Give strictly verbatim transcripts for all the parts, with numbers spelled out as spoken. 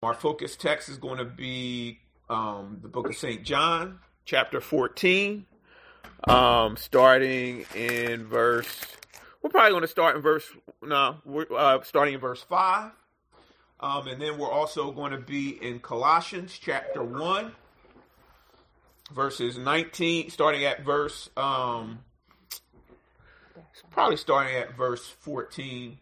Our focus text is going to be um, the book of Saint John, chapter fourteen, um, starting in verse, we're probably going to start in verse, no, we're uh, starting in verse five. Um, and then we're also going to be in Colossians chapter one, verses nineteen, starting at verse, um, probably starting at verse fourteen.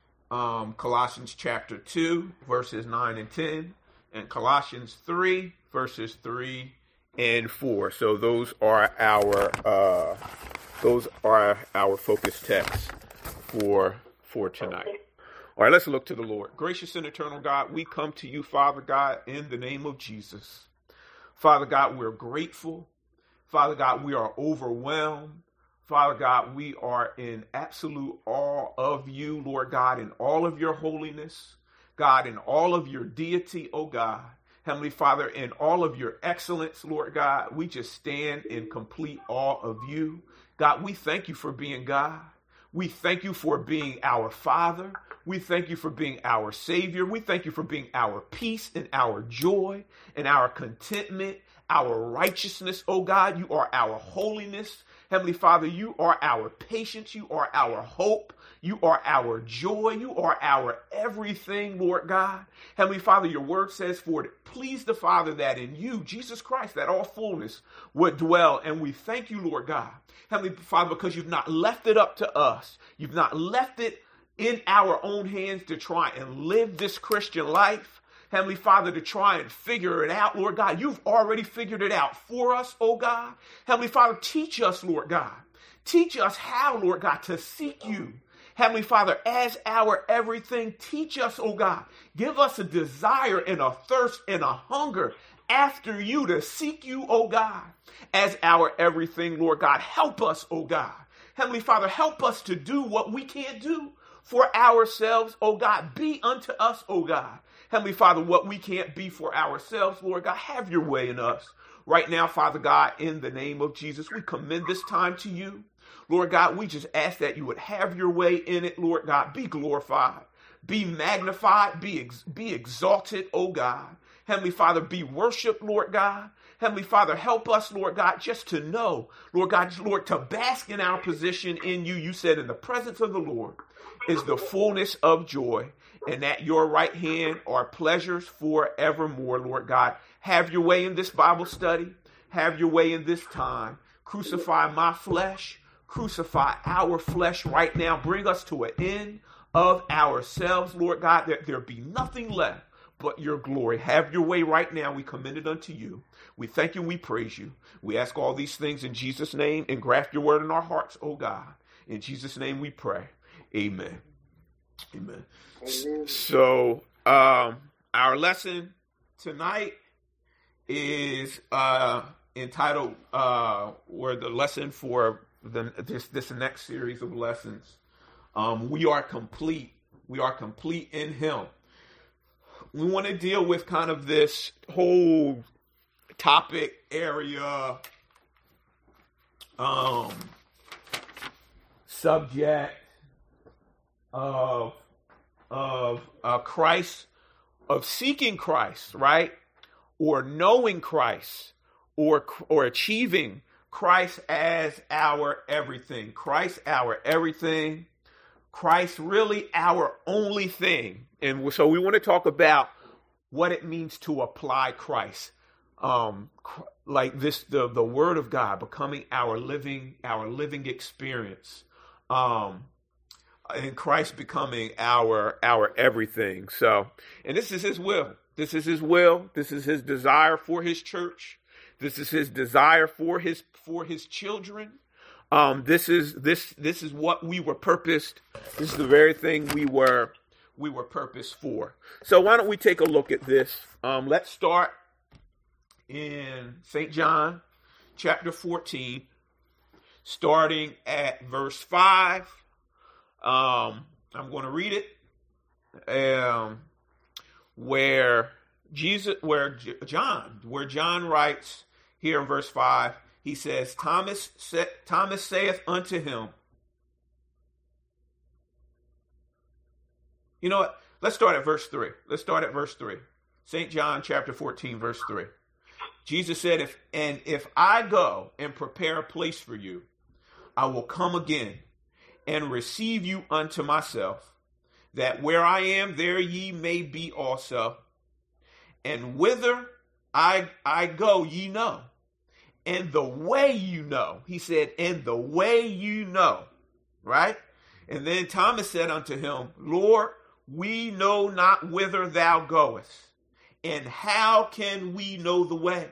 Um, Colossians chapter two, verses nine and ten, and Colossians three, verses three and four. So those are our uh, those are our focus texts for for tonight. All right, let's look to the Lord. Gracious and eternal God, we come to you, Father God, in the name of Jesus. Father God, we're grateful. Father God, we are overwhelmed. Father God, we are in absolute awe of you, Lord God, in all of your holiness, God, in all of your deity, oh God. Heavenly Father, in all of your excellence, Lord God, we just stand in complete awe of you. God, we thank you for being God. We thank you for being our Father. We thank you for being our Savior. We thank you for being our peace and our joy and our contentment, our righteousness, oh God. You are our holiness. Heavenly Father, you are our patience. You are our hope. You are our joy. You are our everything, Lord God. Heavenly Father, your word says, for it please the Father that in you, Jesus Christ, that all fullness would dwell. And we thank you, Lord God. Heavenly Father, because you've not left it up to us. You've not left it in our own hands to try and live this Christian life. Heavenly Father, to try and figure it out, Lord God. You've already figured it out for us, oh God. Heavenly Father, teach us, Lord God. Teach us how, Lord God, to seek you. Heavenly Father, as our everything, teach us, oh God. Give us a desire and a thirst and a hunger after you to seek you, oh God, as our everything, Lord God. Help us, oh God. Heavenly Father, help us to do what we can't do for ourselves, oh God. Be unto us, oh God. Heavenly Father, what we can't be for ourselves, Lord God, have your way in us. Right now, Father God, in the name of Jesus, we commend this time to you. Lord God, we just ask that you would have your way in it, Lord God. Be glorified, be magnified, be, ex- be exalted, oh God. Heavenly Father, be worshiped, Lord God. Heavenly Father, help us, Lord God, just to know, Lord God, Lord, to bask in our position in you. You said in the presence of the Lord is the fullness of joy, and at your right hand are pleasures forevermore, Lord God. Have your way in this Bible study. Have your way in this time. Crucify my flesh. Crucify our flesh right now. Bring us to an end of ourselves, Lord God, that there be nothing left but your glory. Have your way right now. We commend it unto you. We thank you. We praise you. We ask all these things in Jesus' name, and graft your word in our hearts, oh God. In Jesus' name we pray. Amen. Amen. Amen. So, um, our lesson tonight is uh, entitled, uh, or the lesson for the, this this next series of lessons. Um, we are complete. We are complete in Him. We want to deal with kind of this whole topic area, um, subject of of uh, Christ, of seeking Christ, right? Or knowing Christ, or or achieving Christ as our everything. Christ our everything. Christ really our only thing. And so we want to talk about what it means to apply Christ. Um, like this, the, the word of God becoming our living, our living experience. Um, and Christ becoming our, our everything. So, and this is his will. This is his will. This is his desire for his church. This is his desire for his, for his children. Um, this is, this, this is what we were purposed. This is the very thing we were, we were purposed for. So why don't we take a look at this? Um, let's start in Saint John chapter fourteen, starting at verse five. Um, I'm going to read it, um, where Jesus, where John, where John writes here in verse five, he says, Thomas, sa- Thomas saith unto him. You know what? Let's start at verse three. Let's start at verse three. Saint John chapter fourteen, verse three. Jesus said, if and if I go and prepare a place for you, I will come again and receive you unto myself, that where I am, there ye may be also. And whither I, I go, ye know. And the way you know. He said, and the way you know. Right? And then Thomas said unto him, Lord, we know not whither thou goest. And how can we know the way?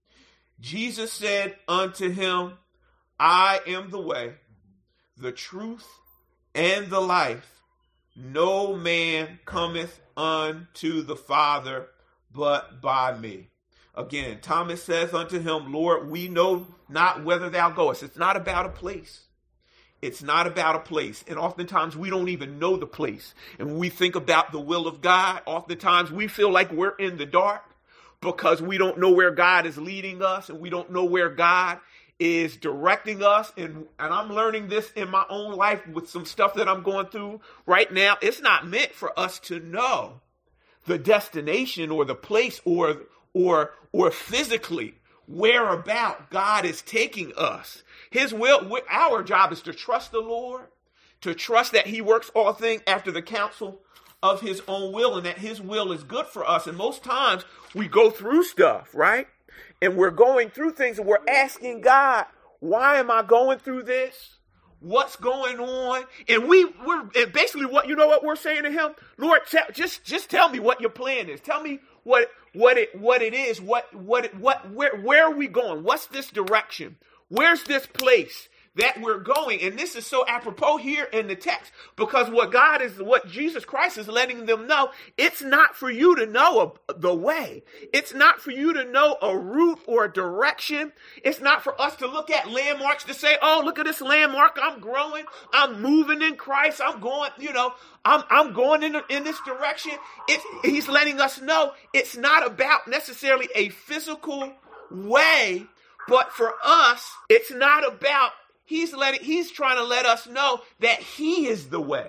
Jesus said unto him, I am the way, the truth, and the life. No man cometh unto the Father but by me. Again, Thomas says unto him, Lord, we know not whither thou goest. It's not about a place. It's not about a place. And oftentimes we don't even know the place. And when we think about the will of God, oftentimes we feel like we're in the dark because we don't know where God is leading us and we don't know where God is directing us. And, and I'm learning this in my own life with some stuff that I'm going through right now. It's not meant for us to know the destination or the place or or or physically whereabout God is taking us. His will, our job is to trust the Lord, to trust that he works all things after the counsel of his own will and that his will is good for us. And most times we go through stuff, right? And we're going through things and we're asking God, why am I going through this? What's going on? And we, we're and basically what, you know what we're saying to him? Lord, t- just, just tell me what your plan is. Tell me what, what it, what it is. What, what, it, what, where, where are we going? What's this direction? Where's this place that we're going? And this is so apropos here in the text because what God is, what Jesus Christ is letting them know, it's not for you to know a, the way. It's not for you to know a route or a direction. It's not for us to look at landmarks to say, oh, look at this landmark. I'm growing. I'm moving in Christ. I'm going, you know, I'm, I'm going in, in this direction. It's, he's letting us know it's not about necessarily a physical way, but for us, it's not about He's letting, he's trying to let us know that he is the way.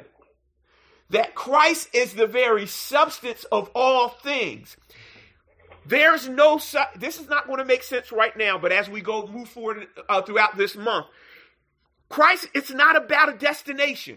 That Christ is the very substance of all things. There's no, this is not going to make sense right now, but as we go move forward uh, throughout this month, Christ, it's not about a destination.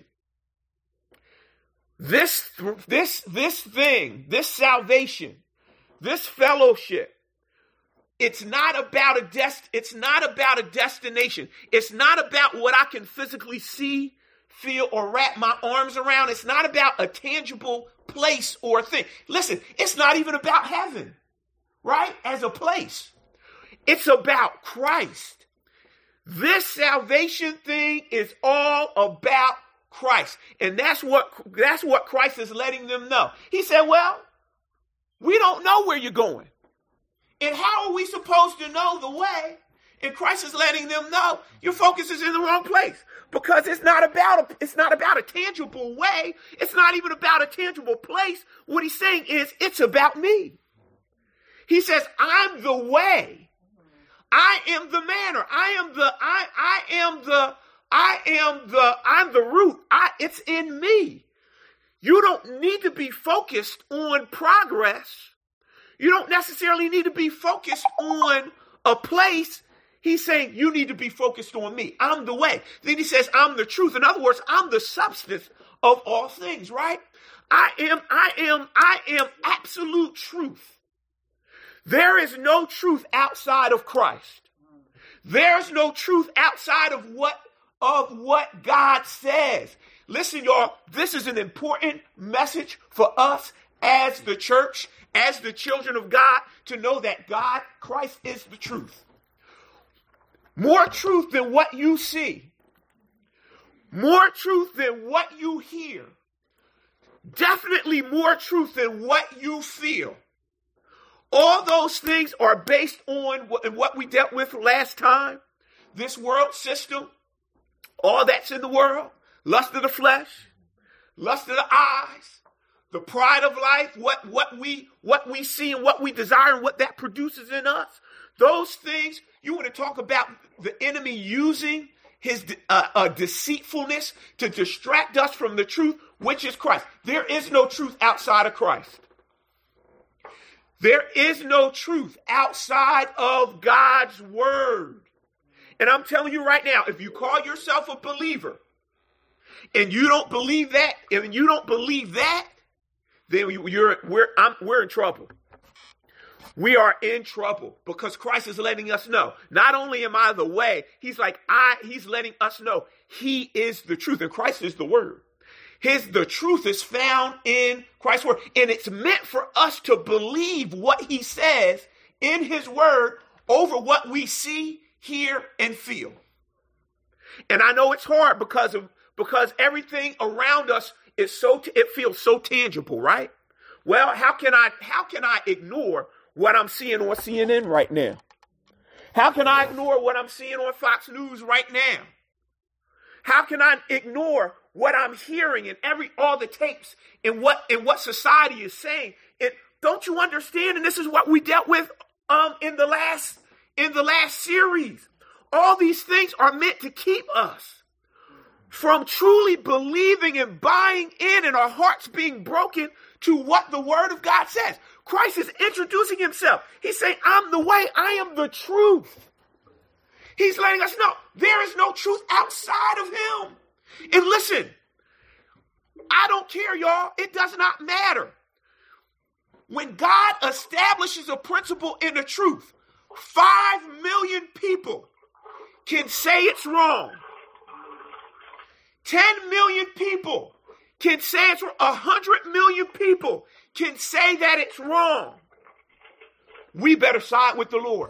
This, this, this thing, this salvation, this fellowship, It's not about a dest- it's not about a destination. It's not about what I can physically see, feel, or wrap my arms around. It's not about a tangible place or thing. Listen, it's not even about heaven, right? As a place. It's about Christ. This salvation thing is all about Christ. And that's what, that's what Christ is letting them know. He said, well, we don't know where you're going. And how are we supposed to know the way? And Christ is letting them know your focus is in the wrong place because it's not about a, it's not about a tangible way. It's not even about a tangible place. What he's saying is it's about me. He says, I'm the way. I am the manner. I am the, I, I am the, I am the, I'm the root. I, it's in me. You don't need to be focused on progress. You don't necessarily need to be focused on a place. He's saying you need to be focused on me. I'm the way. Then he says, I'm the truth. In other words, I'm the substance of all things, right? I am, I am, I am absolute truth. There is no truth outside of Christ. There's no truth outside of what, of what God says. Listen, y'all, this is an important message for us as the church, as the children of God, to know that God, Christ is the truth. More truth than what you see. More truth than what you hear. Definitely more truth than what you feel. All those things are based on what we dealt with last time. This world system, all that's in the world, lust of the flesh, lust of the eyes, the pride of life, what, what we what we see and what we desire and what that produces in us. Those things, you want to talk about the enemy using his uh, uh, deceitfulness to distract us from the truth, which is Christ. There is no truth outside of Christ. There is no truth outside of God's word. And I'm telling you right now, if you call yourself a believer and you don't believe that, and you don't believe that, then you're we're I'm, we're in trouble. We are in trouble because Christ is letting us know. Not only am I the way, he's like I. He's letting us know he is the truth, and Christ is the word. His the truth is found in Christ's word, and it's meant for us to believe what he says in his word over what we see, hear, and feel. And I know it's hard because of because everything around us is so it feels so tangible, right? Well, how can I how can I ignore what I'm seeing on C N N right now? How can I ignore what I'm seeing on Fox News right now? How can I ignore what I'm hearing in every all the tapes and what and what society is saying? And don't you understand? And this is what we dealt with um in the last in the last series. All these things are meant to keep us from truly believing and buying in and our hearts being broken to what the word of God says. Christ is introducing himself. He's saying, I'm the way, I am the truth. He's letting us know there is no truth outside of him. And listen, I don't care, y'all. It does not matter. When God establishes a principle in the truth, five million people can say it's wrong. ten million people can say it's wrong. one hundred million people can say that it's wrong. We better side with the Lord.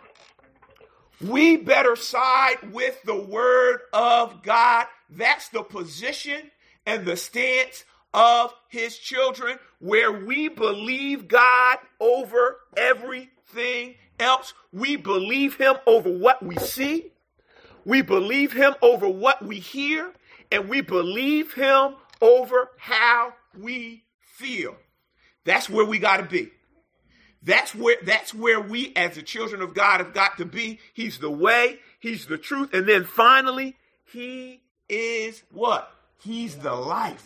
We better side with the word of God. That's the position and the stance of his children, where we believe God over everything else. We believe him over what we see. We believe him over what we hear. And we believe him over how we feel. That's where we got to be. That's where that's where we as the children of God have got to be. He's the way, he's the truth, and then finally, he is what? He's the life.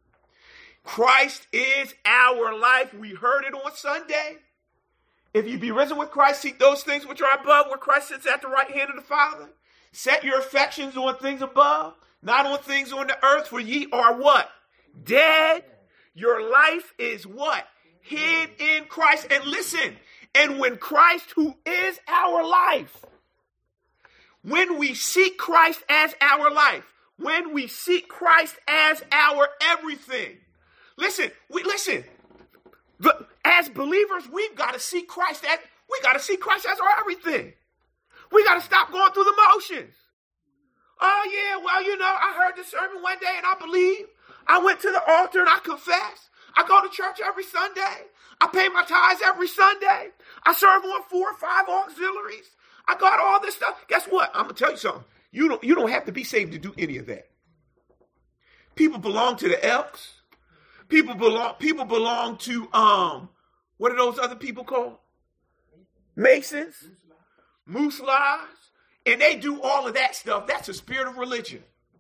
Christ is our life. We heard it on Sunday. If you be risen with Christ, seek those things which are above, where Christ sits at the right hand of the Father. Set your affections on things above, not on things on the earth, for ye are what? Dead. Your life is what? Hid in Christ. And listen, and when Christ, who is our life, when we seek Christ as our life, when we seek Christ as our everything, listen, we listen, the, as believers, we've got to seek Christ as, we got to see Christ as our everything. We got to stop going through the motions. Oh yeah, well, you know, I heard the sermon one day and I believe. I went to the altar and I confessed. I go to church every Sunday. I pay my tithes every Sunday. I serve on four or five auxiliaries. I got all this stuff. Guess what? I'm going to tell you something. You don't, you don't have to be saved to do any of that. People belong to the Elks. People belong, people belong to, um, what are those other people called? Masons. Moose lies. And they do all of that stuff. That's a spirit of religion.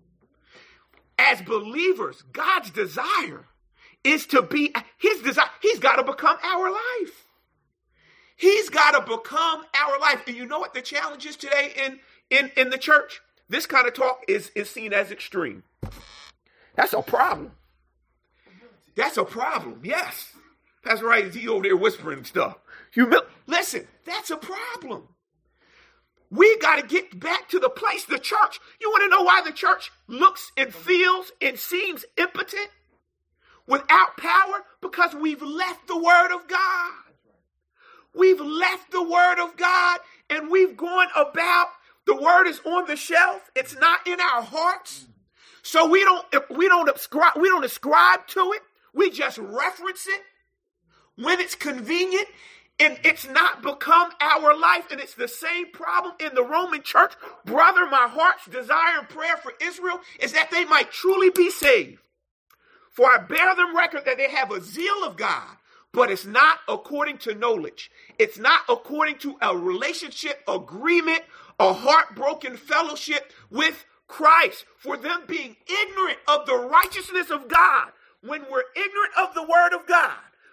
As believers, God's desire is to be his desire. He's got to become our life. He's got to become our life. And you know what the challenge is today in, in, in the church? This kind of talk is, is seen as extreme. That's a problem. That's a problem. Yes. That's right. He over there whispering stuff. Humil- Listen, that's a problem. We got to get back to the place, the church. You want to know why the church looks and feels and seems impotent without power? Because we've left the word of God. We've left the word of God and we've gone about, the word is on the shelf. It's not in our hearts. So we don't, we don't ascribe, we don't ascribe to it. We just reference it when it's convenient. And it's not become our life. And it's the same problem in the Roman church. Brother, my heart's desire and prayer for Israel is that they might truly be saved. For I bear them record that they have a zeal of God, but it's not according to knowledge. It's not according to a relationship, agreement, a heartbroken fellowship with Christ. For them being ignorant of the righteousness of God. When we're ignorant of the word of God,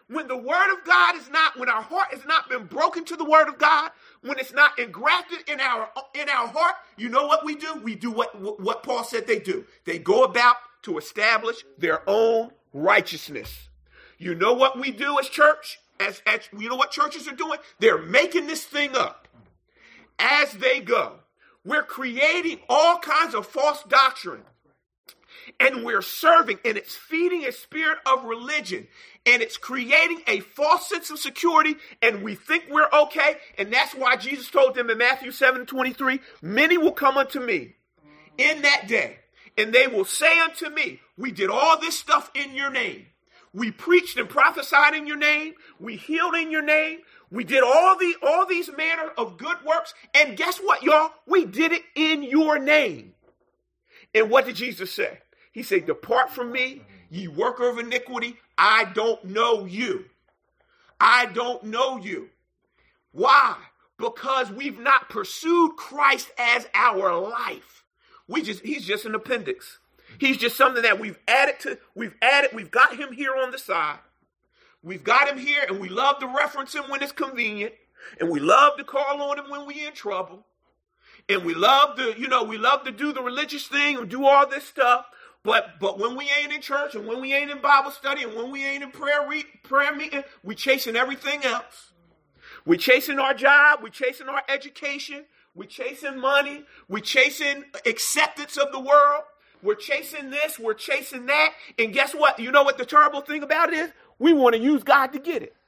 When the word of God is not, when our heart has not been broken to the word of God, when it's not engrafted in our in our heart, you know what we do? We do what, what Paul said they do. They go about to establish their own righteousness. You know what we do as church? As, as you know what churches are doing? They're making this thing up as they go. We're creating all kinds of false doctrine. And we're serving, and it's feeding a spirit of religion, and it's creating a false sense of security, and we think we're okay. And that's why Jesus told them in Matthew seven twenty-three, many will come unto me in that day, and they will say unto me, we did all this stuff in your name. We preached and prophesied in your name. We healed in your name. We did all the all these manner of good works. And guess what, y'all? We did it in your name. And what did Jesus say? He said, depart from me, ye worker of iniquity. I don't know you. I don't know you. Why? Because we've not pursued Christ as our life. We just, he's just an appendix. He's just something that we've added to, we've added, we've got him here on the side. We've got him here, and we love to reference him when it's convenient. And we love to call on him when we're in trouble. And we love to, you know, we love to do the religious thing and do all this stuff. But but when we ain't in church, and when we ain't in Bible study, and when we ain't in prayer re- prayer meeting, we chasing everything else. We chasing our job. We chasing our education. We chasing money. We chasing acceptance of the world. We're chasing this. We're chasing that. And guess what? You know what the terrible thing about it is? We want to use God to get it.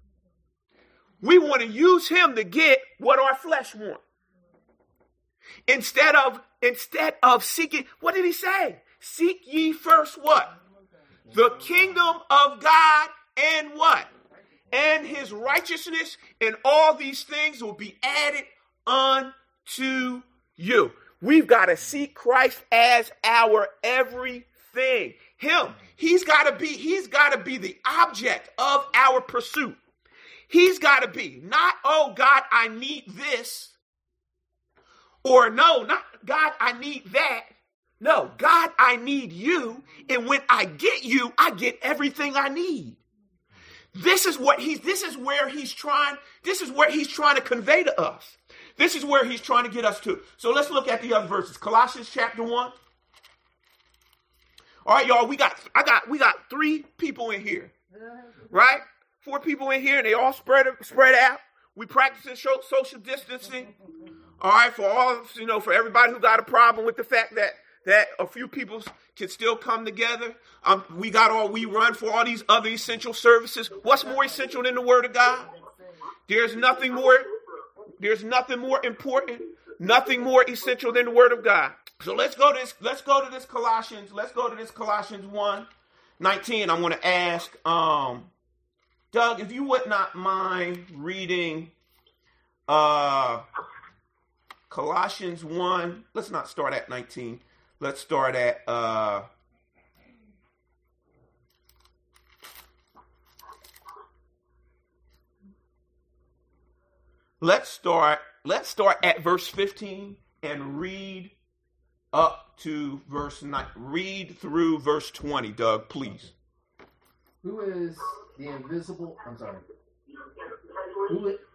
We want to use him to get what our flesh wants. Instead of instead of seeking, what did he say? Seek ye first what? The kingdom of God and what? And his righteousness, and all these things will be added unto you. We've got to seek Christ as our everything. Him. He's got to be, he's got to be the object of our pursuit. He's got to be not, oh God, I need this. Or no, not God, I need that. No, God, I need you. And when I get you, I get everything I need. This is what he's, this is where he's trying, this is where he's trying to convey to us. This is where he's trying to get us to. So let's look at the other verses. Colossians chapter one. All right, y'all, we got, I got, we got three people in here, right? Four people in here, and they all spread, spread out. We practicing social distancing. All right, for all, you know, for everybody who got a problem with the fact that that a few people can still come together. Um, we got all, we run for all these other essential services. What's more essential than the word of God? There's nothing more, there's nothing more important, nothing more essential than the word of God. So let's go to this, let's go to this Colossians, let's go to this Colossians one nineteen. I'm going to ask, um, Doug, if you would not mind reading, uh, Colossians one, let's not start at nineteen. Let's start at, uh, let's start, let's start at verse fifteen and read up to verse nine. Read through verse twenty, Doug, please. Who is the invisible, I'm sorry. Who is,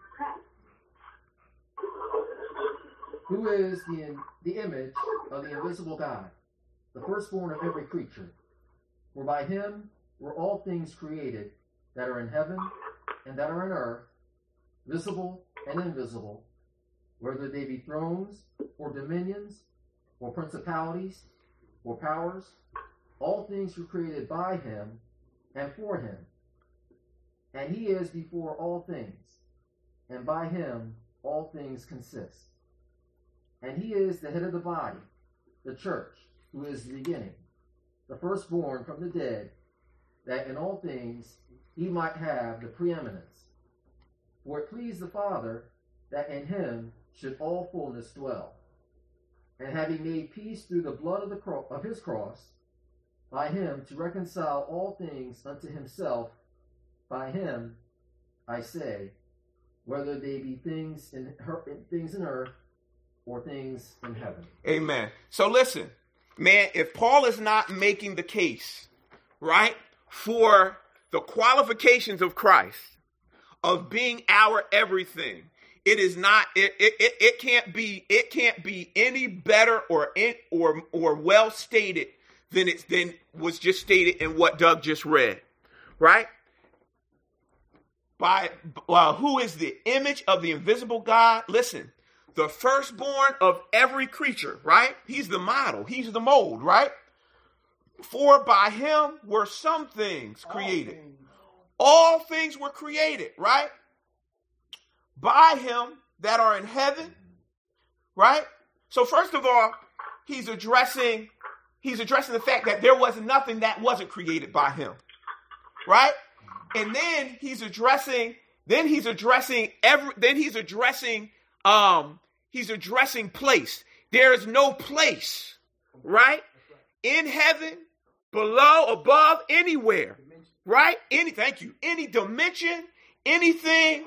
Who is the, the image of the invisible God, the firstborn of every creature? For by him were all things created that are in heaven and that are in earth, visible and invisible, whether they be thrones or dominions or principalities or powers. All things were created by him and for him. And he is before all things, and by him all things consist. And he is the head of the body, the church, who is the beginning, the firstborn from the dead, that in all things he might have the preeminence. For it pleased the Father that in him should all fullness dwell. And having made peace through the blood of, the cro- of his cross, by him to reconcile all things unto himself, by him, I say, whether they be things in, her- things in earth, or things in heaven. Amen. So listen, man, if Paul is not making the case, right, for the qualifications of Christ, of being our everything, it is not, it, it, it, it can't be, it can't be any better or in, or or well stated than it's than was just stated in what Doug just read, right? By uh, who is the image of the invisible God? Listen, the firstborn of every creature, right? He's the model, he's the mold, right? For by him were some things created. All things, All things were created, right? By him that are in heaven, right? So first of all, he's addressing, he's addressing the fact that there was nothing that wasn't created by him, right? And then he's addressing, then he's addressing every, then he's addressing, um, he's addressing place. There is no place, right? In heaven, below, above, anywhere, right? Any, thank you. Any dimension, anything,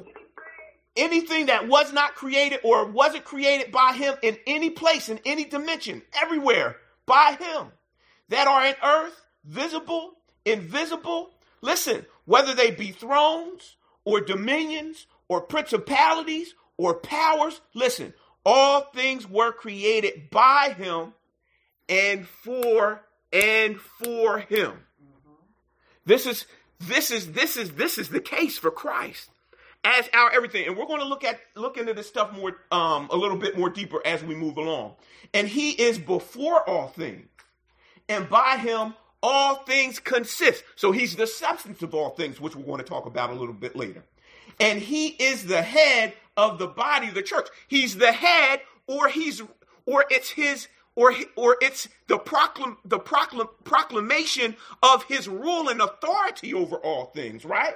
anything that was not created or wasn't created by him in any place, in any dimension, everywhere by him, that are in earth, visible, invisible. Listen, whether they be thrones or dominions or principalities or powers, listen, all things were created by him and for and for him. Mm-hmm. This is this is this is this is the case for Christ as our everything. And we're going to look at look into this stuff more um a little bit more deeper as we move along. And he is before all things, and by him all things consist. So he's the substance of all things, which we're going to talk about a little bit later. And he is the head of the body, the church. He's the head, or he's or it's his Or, or it's the, proclam, the proclam, proclamation of his rule and authority over all things, right?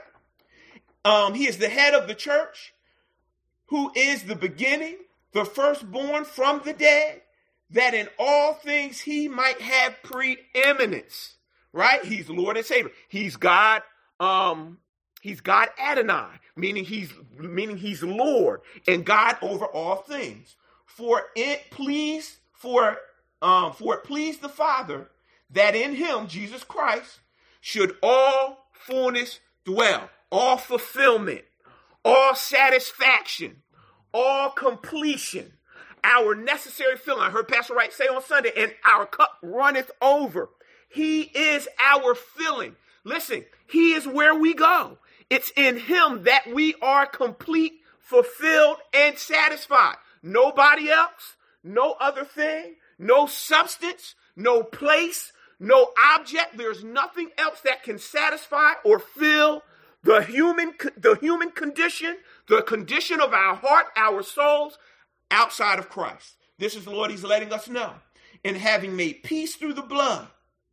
Um, he is the head of the church, who is the beginning, the firstborn from the dead, that in all things he might have preeminence, right? He's Lord and Savior. He's God. Um, he's God Adonai, meaning he's meaning he's Lord and God over all things. For it pleased. For, um, for it pleased the Father that in him, Jesus Christ, should all fullness dwell, all fulfillment, all satisfaction, all completion, our necessary filling. I heard Pastor Wright say on Sunday, and our cup runneth over. He is our filling. Listen, he is where we go. It's in him that we are complete, fulfilled, and satisfied. Nobody else. No other thing, no substance, no place, no object. There's nothing else that can satisfy or fill the human, the human condition, the condition of our heart, our souls, outside of Christ. This is the Lord, he's letting us know. And having made peace through the blood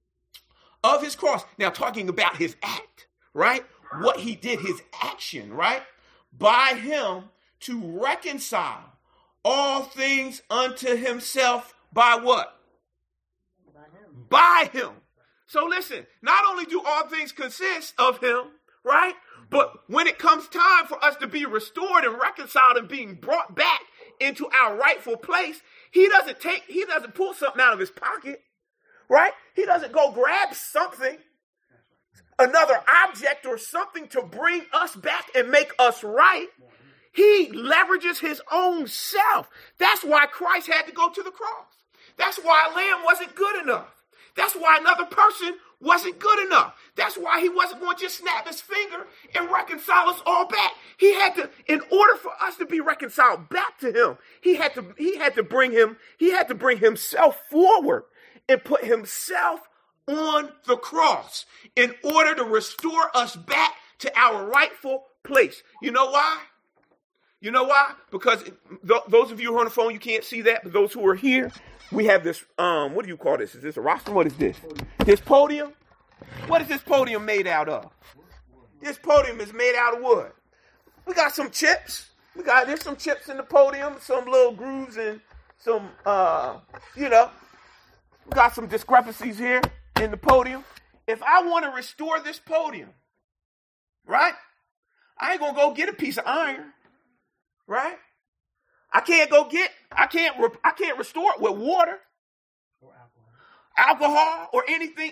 of his cross. Now talking about his act, right? What he did, his action, right? By him to reconcile all things unto himself by what? By him. By him. So listen, not only do all things consist of him, right? But when it comes time for us to be restored and reconciled and being brought back into our rightful place, he doesn't take, he doesn't pull something out of his pocket, right? He doesn't go grab something, another object or something to bring us back and make us right. He leverages his own self. That's why Christ had to go to the cross. That's why a lamb wasn't good enough. That's why another person wasn't good enough. That's why he wasn't going to just snap his finger and reconcile us all back. He had to, in order for us to be reconciled back to him, he had to, he had to bring him, he had to bring himself forward and put himself on the cross in order to restore us back to our rightful place. You know why? You know why? Because th- those of you who are on the phone, you can't see that. But those who are here, we have this, um, what do you call this? Is this a rostrum? What is this? This podium? What is this podium made out of? This podium is made out of wood. We got some chips. We got, there's some chips in the podium, some little grooves and some, uh, you know, we got some discrepancies here in the podium. If I want to restore this podium, right? I ain't going to go get a piece of iron. Right? I can't go get, I can't, re, I can't restore it with water or alcohol. alcohol or anything else.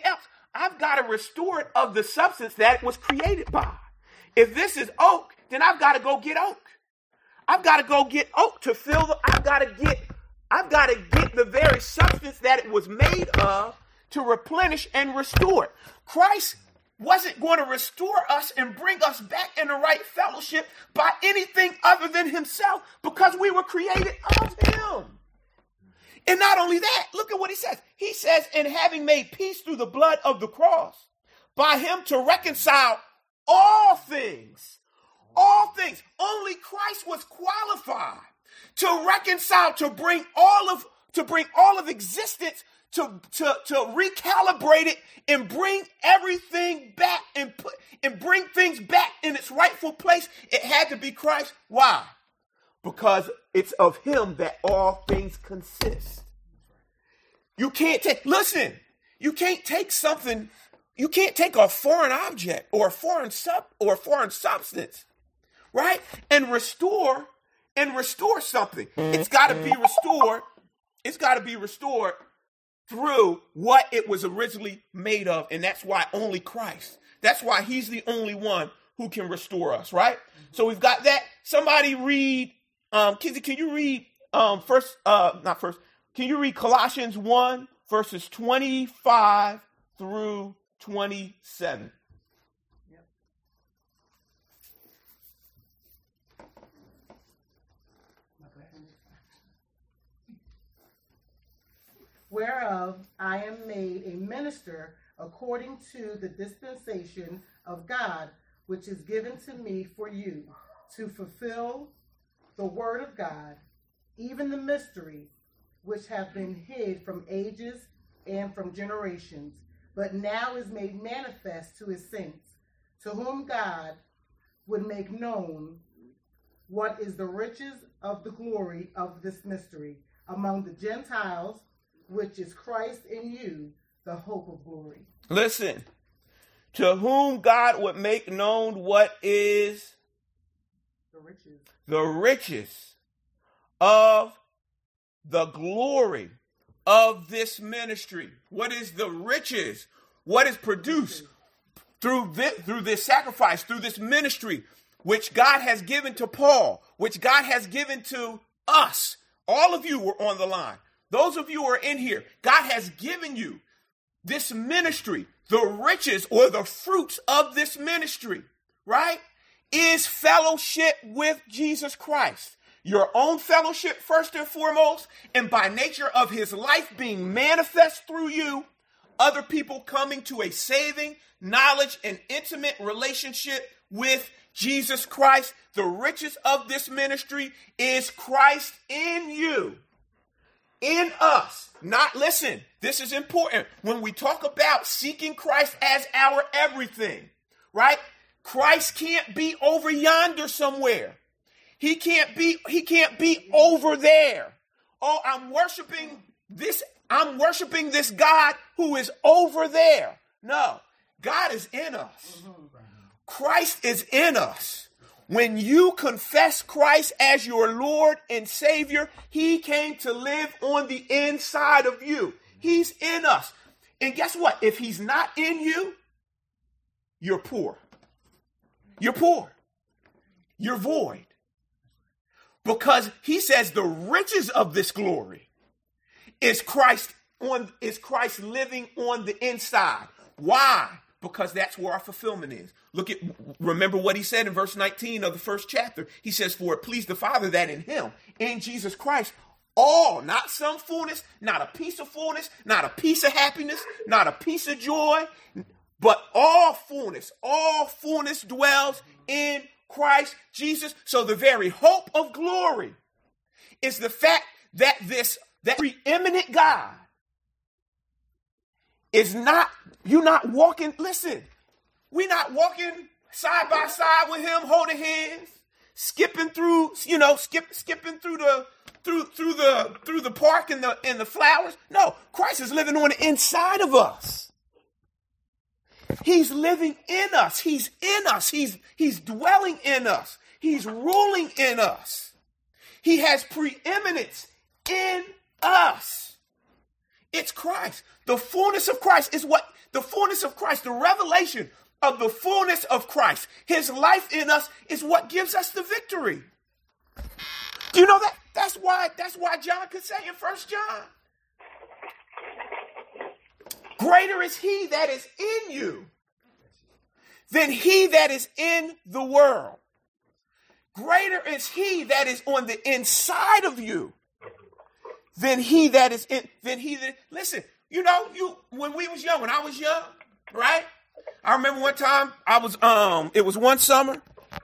I've got to restore it of the substance that it was created by. If this is oak, then I've got to go get oak. I've got to go get oak to fill the, I've got to get, I've got to get the very substance that it was made of to replenish and restore it. Christ wasn't going to restore us and bring us back in the right fellowship by anything other than himself, because we were created of him. And not only that, look at what he says. He says, and having made peace through the blood of the cross, by him to reconcile all things, all things. Only Christ was qualified to reconcile, to bring all of, to bring all of existence, to, to, to recalibrate it and bring everything back and put, and bring things back in its rightful place. It had to be Christ. Why? Because it's of him that all things consist. You can't take, listen, you can't take something, you can't take a foreign object or a foreign sub or a foreign substance, right? And restore, and restore something. It's got to be restored. It's got to be restored through what it was originally made of. And that's why only Christ, that's why he's the only one who can restore us, right? So we've got that. Somebody read, um, Kizzy, can you read um, first, uh, not first, can you read Colossians one, verses twenty-five through twenty-seven? Yep. Whereof I am made a minister according to the dispensation of God, which is given to me for you, to fulfill the word of God, even the mystery which have been hid from ages and from generations, but now is made manifest to his saints, to whom God would make known what is the riches of the glory of this mystery among the Gentiles, which is Christ in you, the hope of glory. Listen, to whom God would make known what is the riches, the riches of the glory of this ministry. What is the riches? What is produced through this, through this sacrifice, through this ministry, which God has given to Paul, which God has given to us. All of you were on the line. Those of you who are in here, God has given you this ministry. The riches or the fruits of this ministry, right, is fellowship with Jesus Christ. Your own fellowship first and foremost, and by nature of his life being manifest through you, other people coming to a saving knowledge and intimate relationship with Jesus Christ. The riches of this ministry is Christ in you, in us. Not, listen, this is important. When we talk about seeking Christ as our everything, right? Christ can't be over yonder somewhere. He can't be, he can't be over there. Oh, I'm worshiping this, I'm worshiping this God who is over there. No, God is in us. Christ is in us. When you confess Christ as your Lord and Savior, he came to live on the inside of you. He's in us. And guess what? If he's not in you, you're poor. You're poor. You're void. Because he says the riches of this glory is Christ on, is Christ living on the inside. Why? Because that's where our fulfillment is. Look at, remember what he said in verse nineteen of the first chapter. He says, for it pleased the Father that in him, in Jesus Christ, all, not some fullness, not a piece of fullness, not a piece of happiness, not a piece of joy, but all fullness, all fullness dwells in Christ Jesus. So the very hope of glory is the fact that this, that preeminent God is not, you're not walking, listen, we're not walking side by side with him, holding hands, skipping through, you know, skip, skipping through the, through, through the, through the park and the, and the flowers. No, Christ is living on the inside of us. He's living in us. He's in us. He's, he's dwelling in us. He's ruling in us. He has preeminence in us. It's Christ. The fullness of Christ is what, the fullness of Christ, the revelation of the fullness of Christ, his life in us is what gives us the victory. Do you know that? That's why, that's why John could say in First John, greater is he that is in you than he that is in the world. Greater is he that is on the inside of you than he that is in, than he that, listen, you know, you, when we was young, when I was young, right? I remember one time I was, um, it was one summer.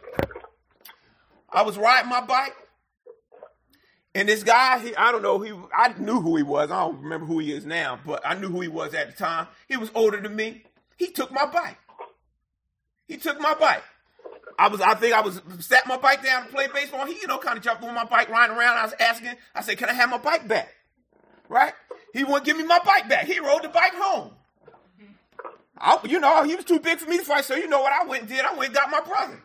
I was riding my bike. And this guy, he, I don't know, he, I knew who he was. I don't remember who he is now, but I knew who he was at the time. He was older than me. He took my bike. He took my bike. I was, I think I was, sat my bike down to play baseball. He, you know, kind of jumped on my bike, riding around. I was asking, I said, can I have my bike back? Right? He wouldn't give me my bike back. He rode the bike home. I, you know, he was too big for me to fight, so you know what I went and did? I went and got my brother.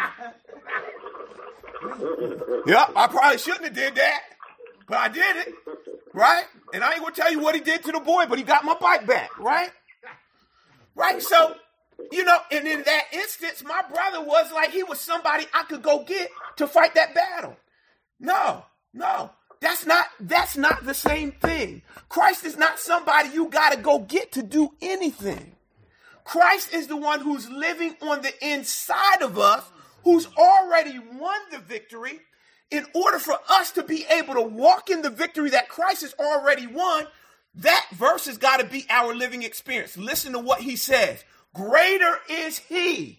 Yep, I probably shouldn't have did that, but I did it, right? And I ain't going to tell you what he did to the boy, but he got my bike back, right? Right, so, you know, and in that instance, my brother was like, he was somebody I could go get to fight that battle. No, no, that's not, that's not the same thing. Christ is not somebody you got to go get to do anything. Christ is the one who's living on the inside of us, who's already won the victory. In order for us to be able to walk in the victory that Christ has already won, that verse has got to be our living experience. Listen to what he says. Greater is he.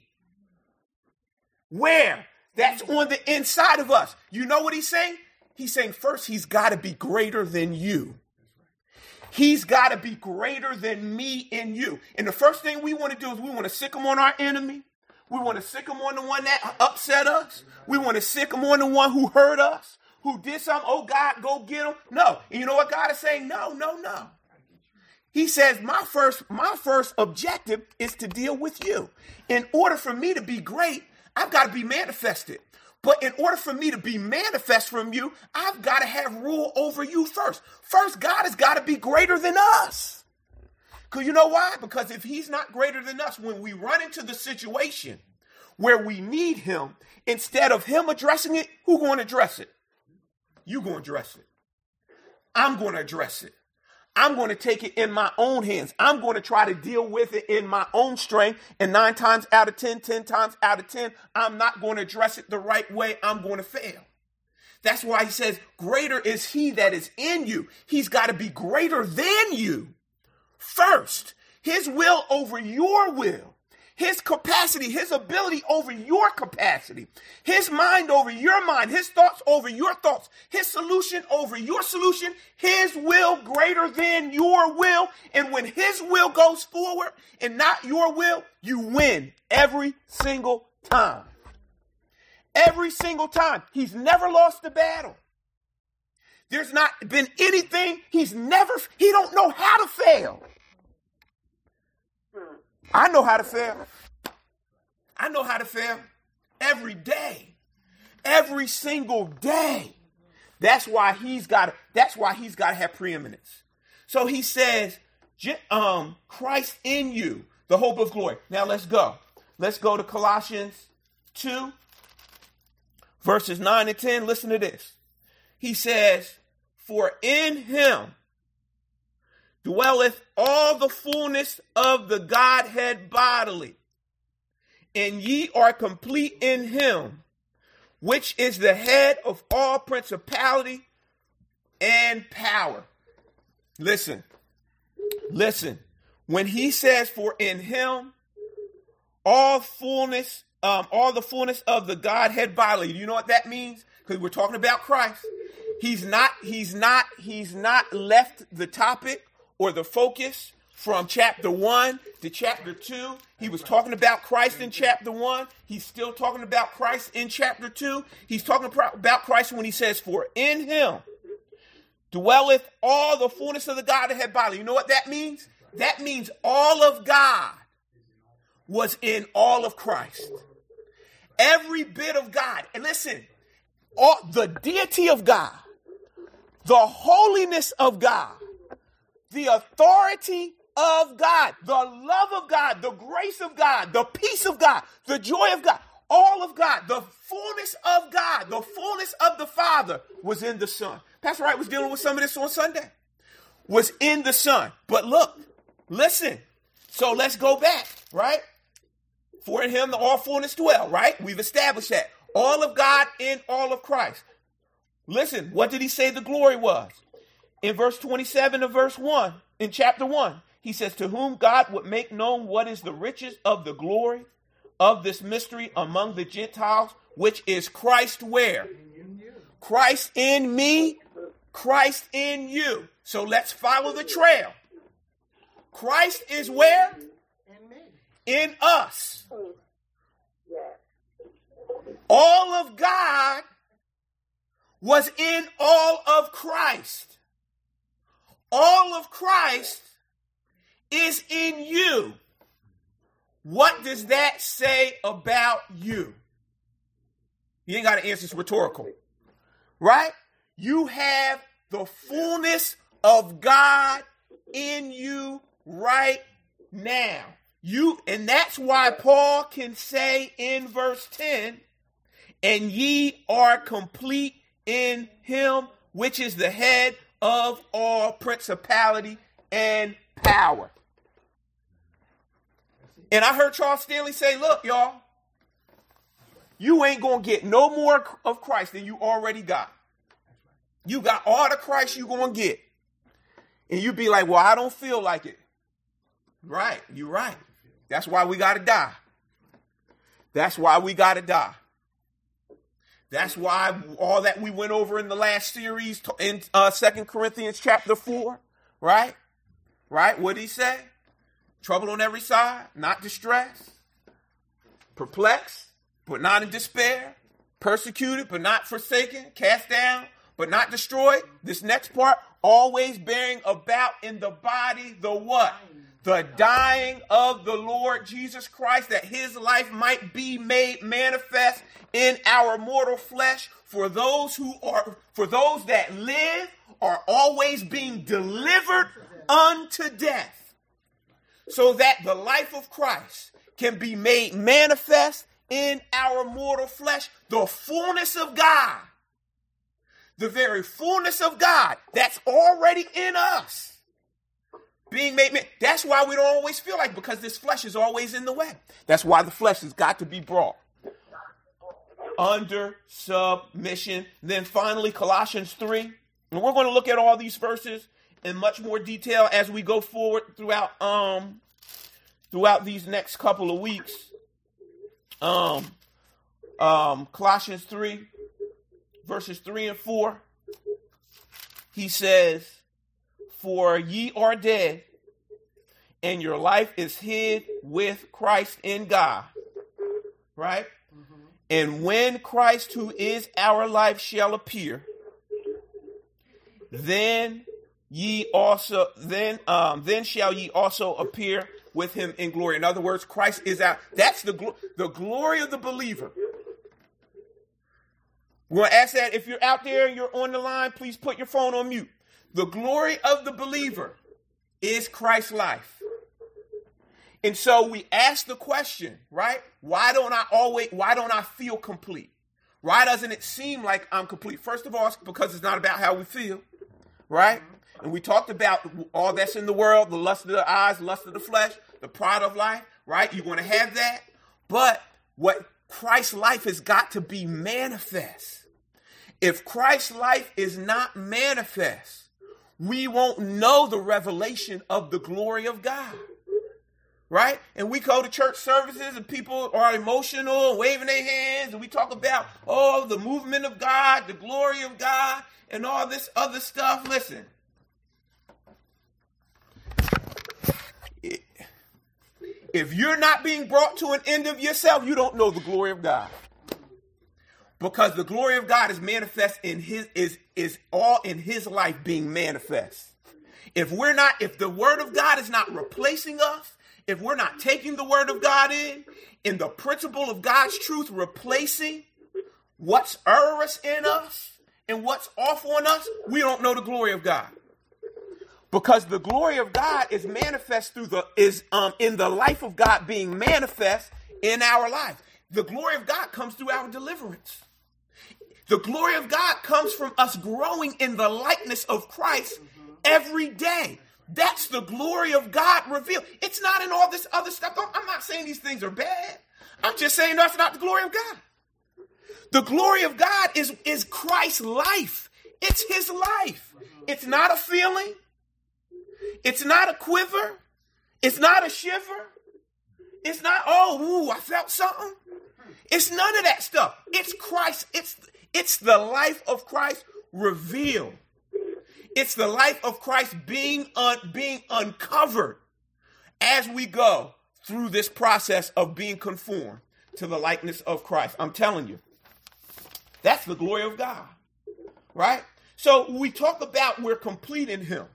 Where? That's on the inside of us. You know what he's saying? He's saying first he's got to be greater than you. He's got to be greater than me in you. And the first thing we want to do is we want to sick him on our enemy. We want to sick him on the one that upset us. We want to sick him on the one who hurt us, who did something. Oh, God, go get him. No. And you know what God is saying? No, no, no. He says, my first, my first objective is to deal with you. In order for me to be great, I've got to be manifested. But in order for me to be manifest from you, I've got to have rule over you first. First, God has got to be greater than us. Because you know why? Because if he's not greater than us, when we run into the situation where we need him, instead of him addressing it, who's going to address it? You going to address it. I'm going to address it. I'm going to take it in my own hands. I'm going to try to deal with it in my own strength. And nine times out of ten, ten times out of ten, I'm not going to address it the right way. I'm going to fail. That's why he says, greater is he that is in you. He's got to be greater than you. First, his will over your will. His capacity, his ability over your capacity, his mind over your mind, his thoughts over your thoughts, his solution over your solution, his will greater than your will. And when his will goes forward and not your will, you win every single time. Every single time. He's never lost the battle. There's not been anything he's never, he don't know how to fail. I know how to fail. I know how to fail every day, every single day. That's why he's got. That's why he's got to have preeminence. So he says, um, "Christ in you, the hope of glory." Now let's go. Let's go to Colossians two, verses nine and ten. Listen to this. He says, "For in him dwelleth all the fullness of the Godhead bodily, and ye are complete in him, which is the head of all principality and power." Listen, listen. When he says, "For in him all fullness, um, all the fullness of the Godhead bodily," you know what that means? Because we're talking about Christ. He's not, he's not, he's not left the topic or the focus from chapter one to chapter two. He was talking about Christ in chapter one. He's still talking about Christ in chapter two. He's talking about Christ when he says, "For in him dwelleth all the fullness of the Godhead bodily." You know what that means? That means all of God was in all of Christ. Every bit of God. And listen, all, the deity of God, the holiness of God, the authority of God, the love of God, the grace of God, the peace of God, the joy of God, all of God, the fullness of God, the fullness of the Father was in the Son. Pastor Wright was dealing with some of this on Sunday. Was in the Son. But look, listen. So let's go back, right? For in him the all fullness dwell, right? We've established that. All of God in all of Christ. Listen, what did he say the glory was? In verse twenty-seven of verse one, in chapter one, he says, to whom God would make known what is the riches of the glory of this mystery among the Gentiles, which is Christ where? Christ in me, Christ in you. So let's follow the trail. Christ is where? In me. In us. All of God was in all of Christ. All of Christ is in you. What does that say about you? You ain't got to answer, it's rhetorical. Right? You have the fullness of God in you right now. You, and that's why Paul can say in verse ten, and ye are complete in him, which is the head of all principality and power. And I heard Charles Stanley say, look, y'all, you ain't going to get no more of Christ than you already got. You got all the Christ you going to get. And you be like, well, I don't feel like it. Right. You're right. That's why we got to die. That's why we got to die. That's why all that we went over in the last series in uh, Second Corinthians chapter four, right? Right? What did he say? Trouble on every side, not distress. Perplexed, but not in despair. Persecuted, but not forsaken. Cast down, but not destroyed. This next part, always bearing about in the body the what? The dying of the Lord Jesus Christ, that his life might be made manifest in our mortal flesh. For those who are, for those that live are always being delivered unto death, so that the life of Christ can be made manifest in our mortal flesh. The fullness of God, the very fullness of God that's already in us, being made, made. That's why we don't always feel like, because this flesh is always in the way. That's why the flesh has got to be brought under submission. Then finally, Colossians three. And we're going to look at all these verses in much more detail as we go forward throughout um throughout these next couple of weeks. Um, um, Colossians three, verses three and four. He says, for ye are dead, and your life is hid with Christ in God. Right? Mm-hmm. And when Christ, who is our life, shall appear, then ye also, then um, then shall ye also appear with him in glory. In other words, Christ is our, that's the, glo- the glory of the believer. We're going to ask that if you're out there and you're on the line, please put your phone on mute. The glory of the believer is Christ's life. And so we ask the question, right? Why don't I always, why don't I feel complete? Why doesn't it seem like I'm complete? First of all, it's because it's not about how we feel, right? And we talked about all that's in the world, the lust of the eyes, the lust of the flesh, the pride of life, right? You're going to have that. But what Christ's life has got to be manifest. If Christ's life is not manifest, we won't know the revelation of the glory of God, right? And we go to church services and people are emotional and waving their hands, and we talk about, oh, the movement of God, the glory of God, and all this other stuff. Listen, if you're not being brought to an end of yourself, you don't know the glory of God. Because the glory of God is manifest in his, is, is all in his life being manifest. If we're not, if the word of God is not replacing us, if we're not taking the word of God in, in the principle of God's truth replacing what's errors in us and what's off on us, we don't know the glory of God. Because the glory of God is manifest through the, is um in the life of God being manifest in our life. The glory of God comes through our deliverance. The glory of God comes from us growing in the likeness of Christ every day. That's the glory of God revealed. It's not in all this other stuff. I'm not saying these things are bad. I'm just saying that's not the glory of God. The glory of God is, is Christ's life. It's his life. It's not a feeling. It's not a quiver. It's not a shiver. It's not, oh, ooh, I felt something. It's none of that stuff. It's Christ. It's, it's the life of Christ revealed. It's the life of Christ being, un, being uncovered as we go through this process of being conformed to the likeness of Christ. I'm telling you, that's the glory of God, right? So we talk about we're complete in him.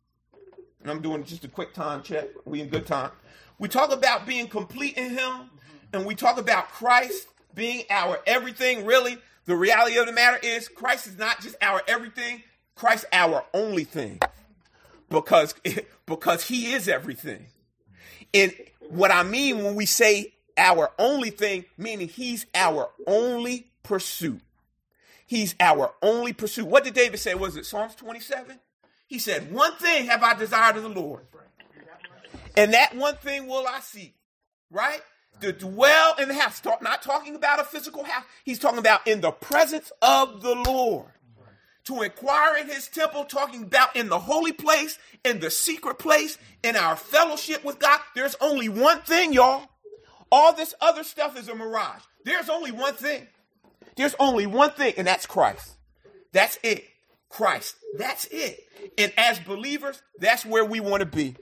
And I'm doing just a quick time check. We in good time. We talk about being complete in him, and we talk about Christ being our everything. Really, the reality of the matter is Christ is not just our everything. Christ our only thing, because, because he is everything. And what I mean when we say our only thing, meaning he's our only pursuit. He's our only pursuit. What did David say? Was it Psalms twenty-seven? He said, one thing have I desired of the Lord, and that one thing will I seek, right? To dwell in the house. Not talking about a physical house. He's talking about in the presence of the Lord. To inquire in his temple, talking about in the holy place, in the secret place, in our fellowship with God. There's only one thing, y'all. All this other stuff is a mirage. There's only one thing. There's only one thing, and that's Christ. That's it. Christ. That's it. And as believers, that's where we want to be.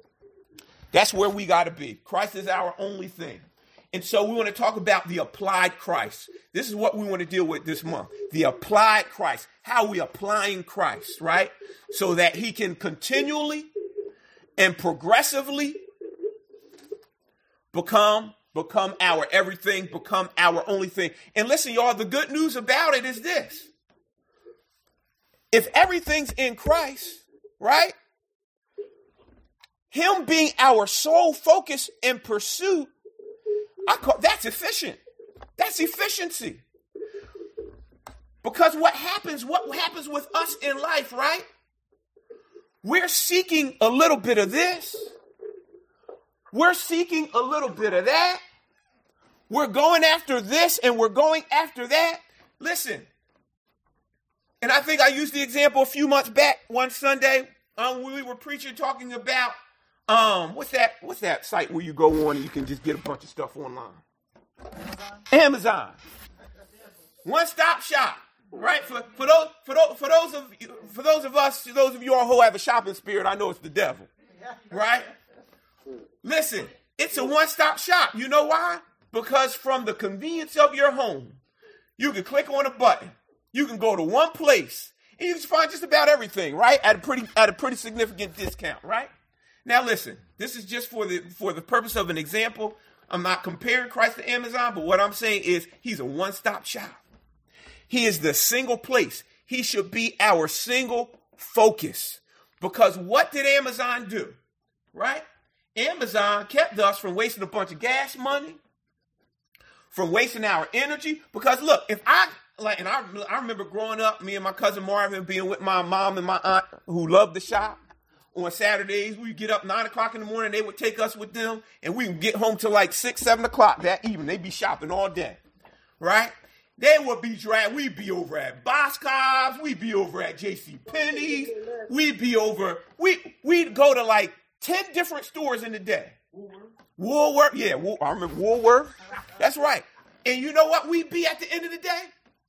That's where we got to be. Christ is our only thing. And so we want to talk about the applied Christ. This is what we want to deal with this month. The applied Christ. How we applying Christ, right? So that he can continually and progressively become, become our everything, become our only thing. And listen, y'all, the good news about it is this. If everything's in Christ, right? Him being our sole focus and pursuit, I call that's efficient. That's efficiency. Because what happens, what happens with us in life, right? We're seeking a little bit of this. We're seeking a little bit of that. We're going after this and we're going after that. Listen. And I think I used the example a few months back one Sunday um, when we were preaching talking about Um, what's that? What's that site where you go on and you can just get a bunch of stuff online? Amazon. One-stop shop, right? For for those for those for those of you, for those of us, those of you all who have a shopping spirit, I know it's the devil, right? Listen, it's a one-stop shop. You know why? Because from the convenience of your home, you can click on a button. You can go to one place and you can find just about everything, right? At a pretty at a pretty significant discount, right? Now listen, this is just for the for the purpose of an example. I'm not comparing Christ to Amazon, but what I'm saying is he's a one-stop shop. He is the single place. He should be our single focus. Because what did Amazon do? Right? Amazon kept us from wasting a bunch of gas money, from wasting our energy. Because look, if I like, and I I remember growing up, me and my cousin Marvin being with my mom and my aunt who loved to shop. On Saturdays, we'd get up nine o'clock in the morning. They would take us with them, and we would get home till like six, seven o'clock that evening. They'd be shopping all day, right? They would be driving. We'd be over at Boscov's. We'd be over at J C Penney's. We'd be over. We we'd go to like ten different stores in the day. Woolworth. Woolworth, yeah. Wool, I remember Woolworth. That's right. And you know what? We'd be at the end of the day.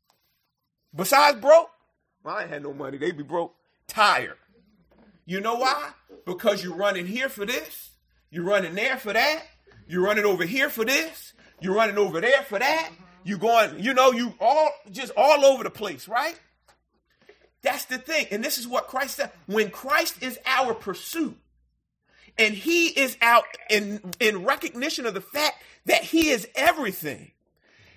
Besides broke, well, I ain't had no money. They'd be broke, tired. You know why? Because you're running here for this. You're running there for that. You're running over here for this. You're running over there for that. You're going, you know, you all just all over the place, right? That's the thing. And this is what Christ said. When Christ is our pursuit and he is out in, in recognition of the fact that he is everything,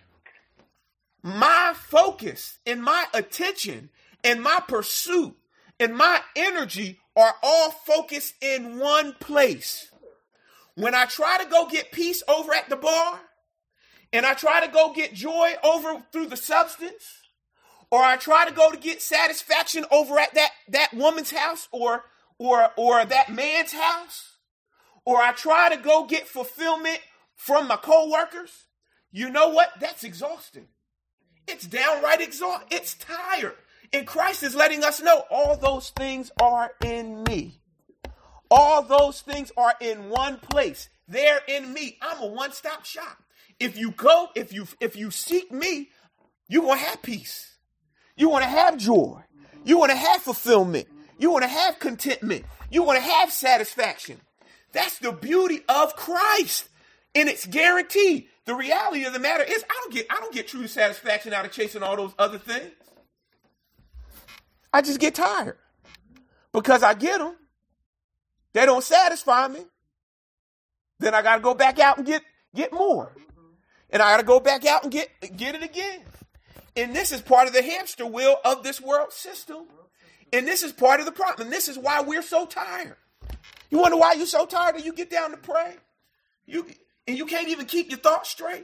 my focus and my attention and my pursuit and my energy are all focused in one place. When I try to go get peace over at the bar, and I try to go get joy over through the substance, or I try to go to get satisfaction over at that, that woman's house or, or, or that man's house, or I try to go get fulfillment from my coworkers, you know what? That's exhausting. It's downright exhausting. It's tired. And Christ is letting us know all those things are in me. All those things are in one place. They're in me. I'm a one-stop shop. If you go, if you if you seek me, you're going to have peace. You want to have joy. You want to have fulfillment. You want to have contentment. You want to have satisfaction. That's the beauty of Christ. And it's guaranteed. The reality of the matter is I don't get I don't get true satisfaction out of chasing all those other things. I just get tired because I get them. They don't satisfy me. Then I got to go back out and get, get more. And I got to go back out and get, get it again. And this is part of the hamster wheel of this world system. And this is part of the problem. And this is why we're so tired. You wonder why you're so tired that you get down to pray? You and you can't even keep your thoughts straight?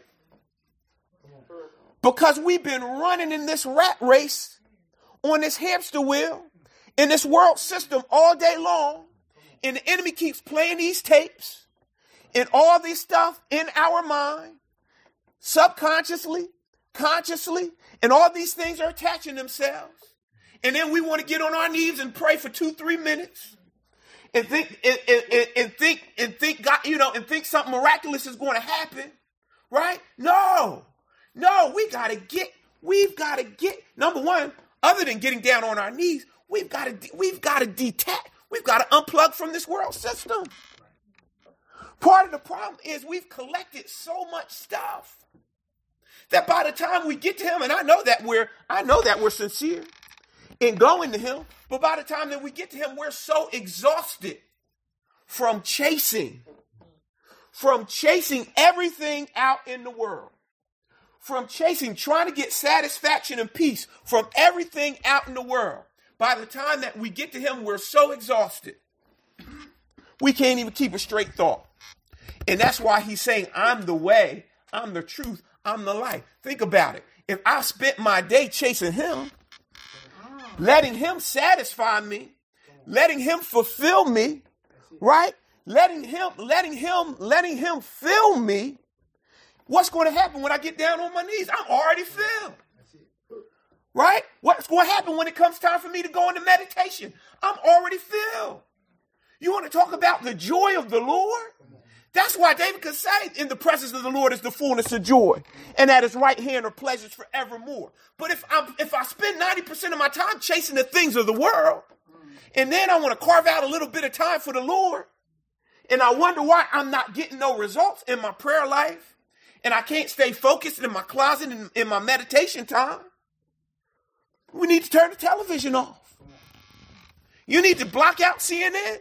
Because we've been running in this rat race on this hamster wheel in this world system all day long. And the enemy keeps playing these tapes and all this stuff in our mind, subconsciously, consciously, and all these things are attaching themselves. And then we want to get on our knees and pray for two, three minutes and think and, and, and think and think God, you know, and think something miraculous is going to happen, right? No, no, we got to get, we've got to get, number one, other than getting down on our knees, we've got to, we've got to detach. We've got to unplug from this world system. Part of the problem is we've collected so much stuff that by the time we get to him, and I know that we're, I know that we're sincere in going to him, but by the time that we get to him, we're so exhausted from chasing, from chasing everything out in the world, from chasing, trying to get satisfaction and peace from everything out in the world. By the time that we get to him, we're so exhausted. We can't even keep a straight thought. And that's why he's saying, I'm the way, I'm the truth, I'm the life. Think about it. If I spent my day chasing him, letting him satisfy me, letting him fulfill me, right? Letting him, letting him, letting him fill me, what's going to happen when I get down on my knees? I'm already filled. Right? What's going to happen when it comes time for me to go into meditation? I'm already filled. You want to talk about the joy of the Lord? That's why David could say, in the presence of the Lord is the fullness of joy, and at his right hand are pleasures forevermore. But if I'm, if I spend ninety percent of my time chasing the things of the world, and then I want to carve out a little bit of time for the Lord, and I wonder why I'm not getting no results in my prayer life, and I can't stay focused in my closet and in my meditation time, we need to turn the television off. You need to block out C N N.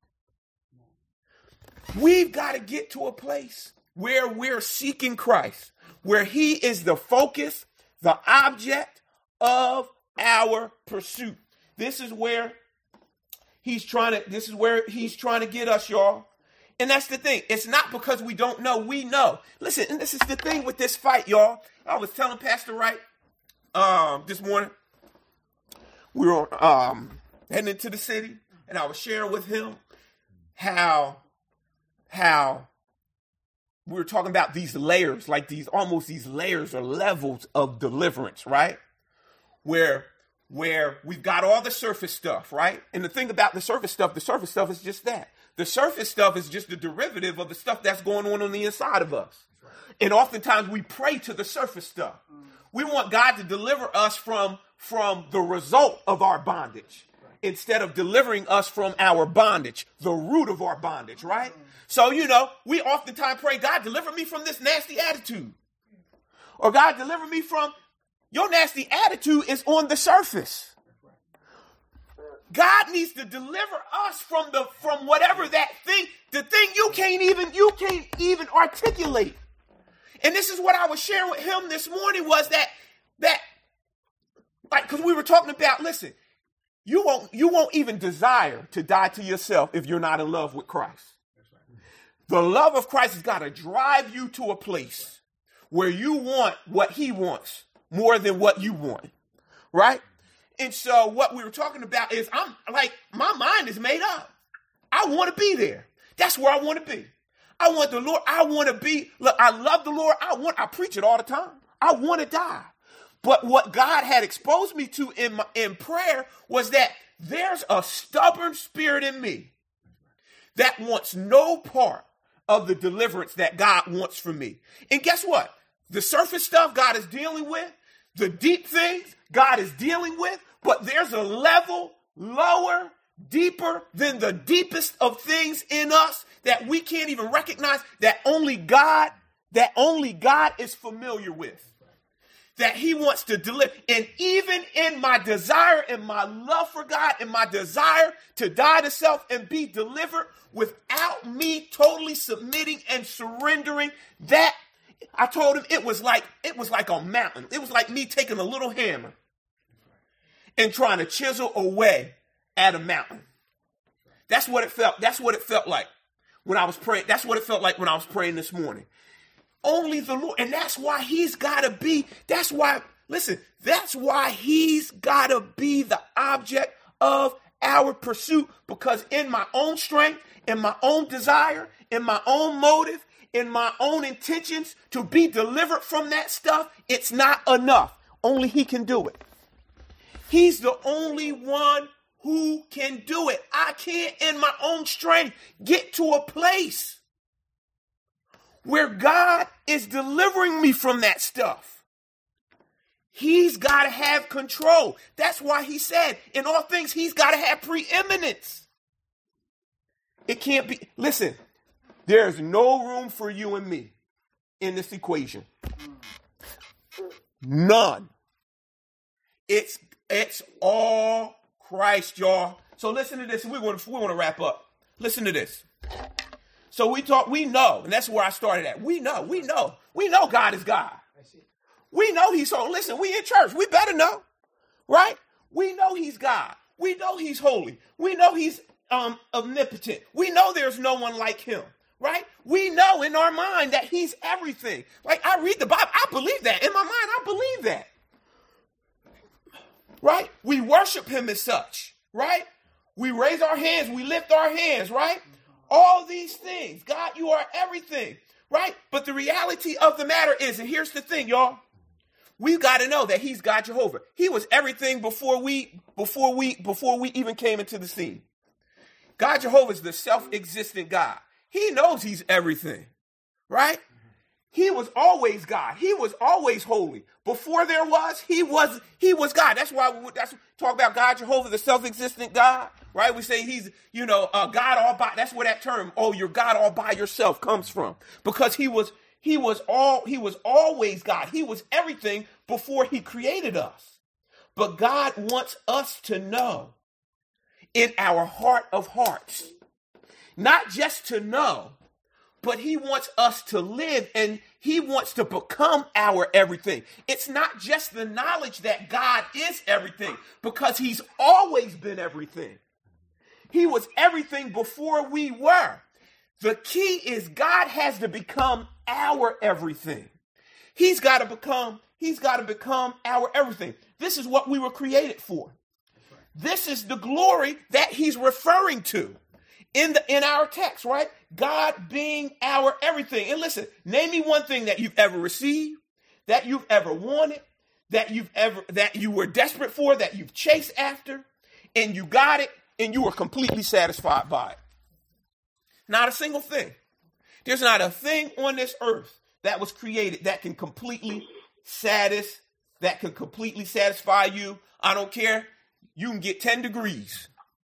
We've got to get to a place where we're seeking Christ, where he is the focus, the object of our pursuit. This is where he's trying to, this is where he's trying to get us, y'all. And that's the thing. It's not because we don't know. We know. Listen, and this is the thing with this fight, y'all. I was telling Pastor Wright um, this morning, we were um, heading into the city, and I was sharing with him how, how we were talking about these layers, like these, almost these layers or levels of deliverance, right? Where, where we've got all the surface stuff, right? And the thing about the surface stuff, the surface stuff is just that. The surface stuff is just the derivative of the stuff that's going on on the inside of us. And oftentimes we pray to the surface stuff. We want God to deliver us from from the result of our bondage instead of delivering us from our bondage, the root of our bondage, right? So, you know, we oftentimes pray, God, deliver me from this nasty attitude. Or God, deliver me from, your nasty attitude is on the surface. God needs to deliver us from the from whatever that thing, the thing you can't even, you can't even articulate. And this is what I was sharing with him this morning was that, that, like, because we were talking about, listen, you won't, you won't even desire to die to yourself if you're not in love with Christ. The love of Christ has got to drive you to a place where you want what he wants more than what you want, right? And so what we were talking about is I'm like, my mind is made up. I want to be there. That's where I want to be. I want the Lord. I want to be, look, I love the Lord. I want, I preach it all the time. I want to die. But what God had exposed me to in my, in prayer was that there's a stubborn spirit in me that wants no part of the deliverance that God wants from me. And guess what? The surface stuff God is dealing with, the deep things God is dealing with, but there's a level lower, deeper than the deepest of things in us that we can't even recognize, that only God, that only God is familiar with. That he wants to deliver. And even in my desire and my love for God and my desire to die to self and be delivered without me totally submitting and surrendering, that I told him it was like, it was like a mountain. It was like me taking a little hammer and trying to chisel away at a mountain. That's what it felt. That's what it felt like when I was praying. That's what it felt like when I was praying this morning. Only the Lord. And that's why he's got to be, that's why, listen, that's why he's got to be the object of our pursuit. Because in my own strength, in my own desire, in my own motive, in my own intentions to be delivered from that stuff, it's not enough. Only he can do it. He's the only one who can do it. I can't in my own strength get to a place where God is delivering me from that stuff. He's got to have control. That's why he said, in all things, he's got to have preeminence. It can't be, listen, there's no room for you and me in this equation. None. It's, it's all Christ, y'all. So listen to this. We want to, we want to wrap up. Listen to this. So we talk, we know, and that's where I started at. We know, we know, we know God is God. We know he's so, listen, we in church, we better know, right? We know he's God. We know he's holy. We know he's um, omnipotent. We know there's no one like him, right? We know in our mind that he's everything. Like I read the Bible, I believe that. In my mind, I believe that, right? We worship him as such, right? We raise our hands, we lift our hands, right? All these things. God, you are everything, right? But the reality of the matter is, and here's the thing, y'all. We've got to know that he's God Jehovah. He was everything before we, before we, before we even came into the scene. God Jehovah is the self-existent God. He knows he's everything, right? He was always God. He was always holy. Before there was, he was, he was God. That's why we that's talk about God Jehovah, the self-existent God, right? We say he's, you know, uh, God all by, that's where that term, oh, you're God all by yourself comes from. Because he was, he was all, he was always God. He was everything before he created us. But God wants us to know in our heart of hearts, not just to know, but he wants us to live and he wants to become our everything. It's not just the knowledge that God is everything, because he's always been everything. He was everything before we were. The key is God has to become our everything. He's got to become, he's got to become our everything. This is what we were created for. This is the glory that he's referring to in the in our text, right? God being our everything. And listen, name me one thing that you've ever received, that you've ever wanted, that you've ever that you were desperate for, that you've chased after, and you got it, and you were completely satisfied by it. Not a single thing. There's not a thing on this earth that was created that can completely satisfy, that can completely satisfy you. I don't care. You can get ten degrees.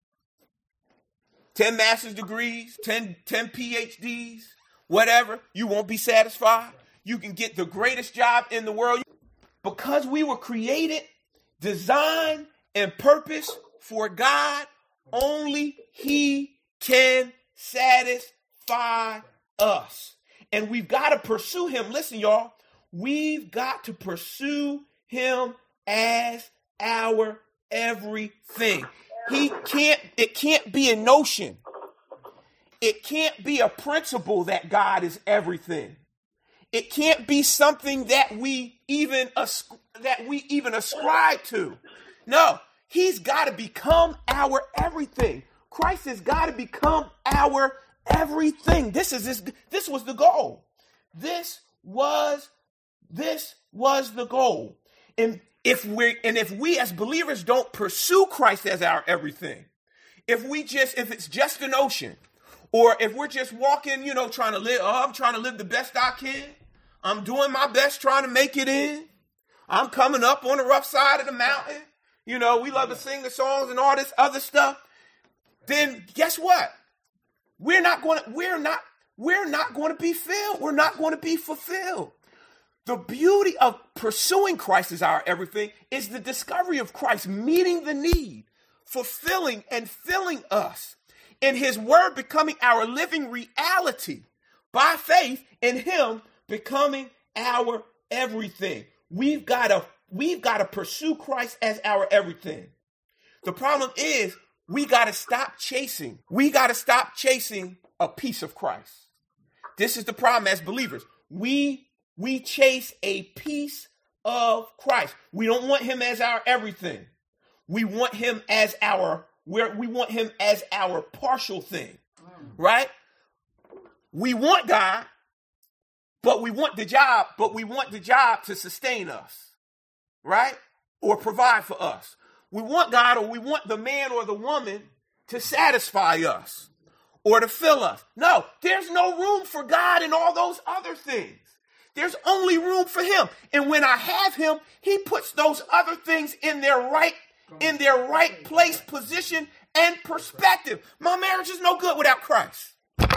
ten master's degrees, ten, ten P H Ds, whatever. You won't be satisfied. You can get the greatest job in the world. Because we were created, designed, and purposed for God, only he can satisfy us. And we've got to pursue him. Listen, y'all. We've got to pursue him as our everything. He can't, it can't be a notion. It can't be a principle that God is everything. It can't be something that we even that we even ascribe to. No, he's got to become our everything. Christ has got to become our everything. This is this, this was the goal. This was this was the goal. And if we and if we as believers don't pursue Christ as our everything, if we just if it's just a notion, or if we're just walking, you know, trying to live, oh, I'm trying to live the best I can. I'm doing my best trying to make it in. I'm coming up on the rough side of the mountain. You know, we love to sing the songs and all this other stuff. Then guess what? We're not going to, we're not, we're not going to be filled. We're not going to be fulfilled. The beauty of pursuing Christ as our everything is the discovery of Christ meeting the need, fulfilling and filling us, and his word becoming our living reality by faith in him becoming our everything. We've got to, we've got to pursue Christ as our everything. The problem is we got to stop chasing. We got to stop chasing a piece of Christ. This is the problem as believers. We, we chase a piece of Christ. We don't want him as our everything. We want him as our, where we want him as our partial thing, right? We want God, but we want the job, but we want the job to sustain us, right? Or provide for us. We want God, or we want the man or the woman to satisfy us or to fill us. No, there's no room for God in all those other things. There's only room for him. And when I have him, he puts those other things in their right, in their right place, position, and perspective. My marriage is no good without Christ.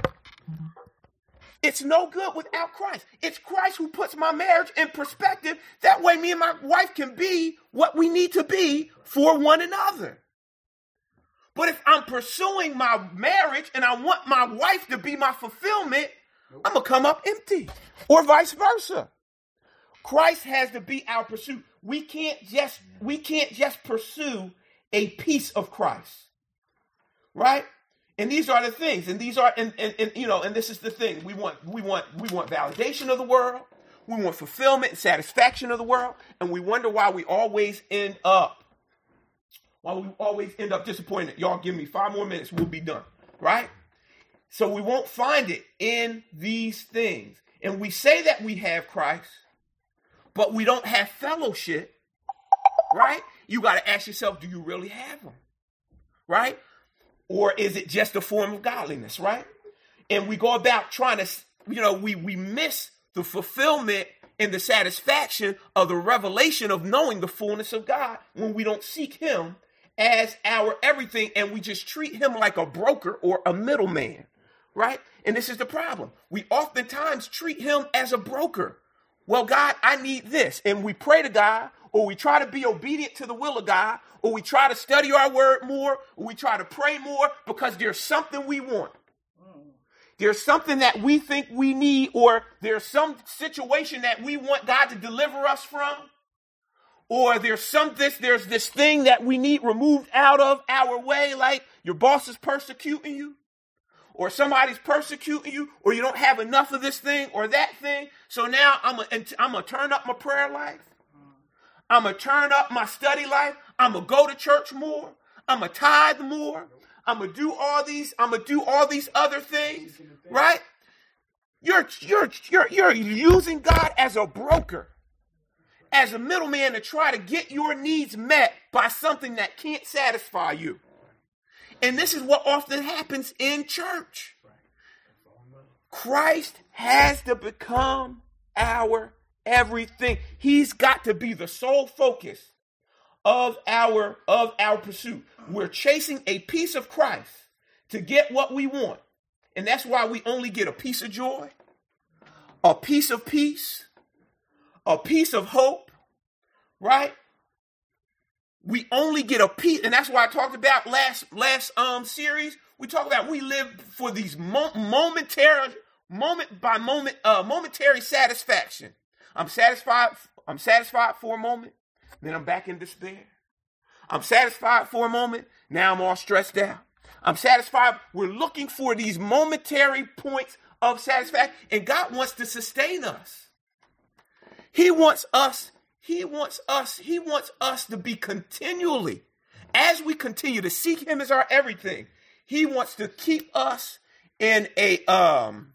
It's no good without Christ. It's Christ who puts my marriage in perspective. That way me and my wife can be what we need to be for one another. But if I'm pursuing my marriage and I want my wife to be my fulfillment, I'm going to come up empty, or vice versa. Christ has to be our pursuit. We can't just, we can't just pursue a piece of Christ, right? And these are the things, and these are, and, and, and you know, and this is the thing. We want, we want, we want validation of the world. We want fulfillment and satisfaction of the world. And we wonder why we always end up, why we always end up disappointed. Y'all give me five more minutes, we'll be done, right? So we won't find it in these things. And we say that we have Christ, but we don't have fellowship, right? You got to ask yourself, do you really have him, right? Or is it just a form of godliness, right? And we go about trying to, you know, we, we miss the fulfillment and the satisfaction of the revelation of knowing the fullness of God when we don't seek him as our everything, and we just treat him like a broker or a middleman, right? And this is the problem. We oftentimes treat him as a broker. Well, God, I need this. And we pray to God, or we try to be obedient to the will of God, or we try to study our word more, or we try to pray more because there's something we want. There's something that we think we need, or there's some situation that we want God to deliver us from, or there's some this, there's this thing that we need removed out of our way, like your boss is persecuting you, or somebody's persecuting you, or you don't have enough of this thing or that thing. So now I'm gonna I'm gonna turn up my prayer life. I'm going to turn up my study life. I'm going to go to church more. I'm going to tithe more. I'm going to do all these, I'm going to do all these other things, right? You're, you're, you're, you're using God as a broker, as a middleman to try to get your needs met by something that can't satisfy you. And this is what often happens in church. Christ has to become our everything. He's got to be the sole focus of our of our pursuit. We're chasing a piece of Christ to get what we want. And that's why we only get a piece of joy, a piece of peace, a piece of hope, right? We only get a piece, and that's why I talked about last last um series. We talked about we live for these mo- momentary, moment by moment, uh, momentary satisfaction. I'm satisfied. I'm satisfied for a moment, then I'm back in despair. I'm satisfied for a moment. Now I'm all stressed out. I'm satisfied. We're looking for these momentary points of satisfaction, and God wants to sustain us. He wants us, he wants us, he wants us to be continually, as we continue to seek him as our everything, he wants to keep us in a, um,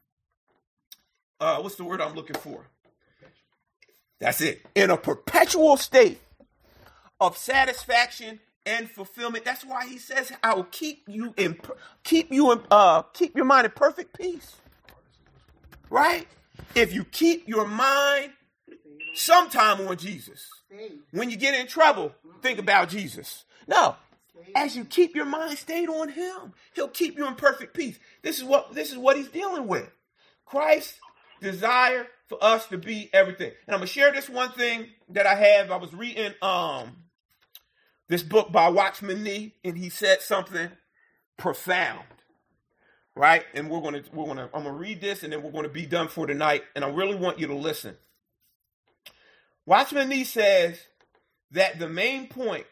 uh, what's the word I'm looking for? That's it. In a perpetual state of satisfaction and fulfillment. That's why he says, I will keep you in, keep you in, uh, keep your mind in perfect peace. Right? If you keep your mind sometime on Jesus. When you get in trouble, think about Jesus. No. As you keep your mind stayed on him, he'll keep you in perfect peace. This is what, this is what he's dealing with. Christ's desire for us to be everything. And I'm going to share this one thing that I have. I was reading, um, this book by Watchman Nee, and he said something profound, right? And we're going to, we're going to, I'm going to read this, and then we're going to be done for tonight. And I really want you to listen. Watchman Nee says that the main point,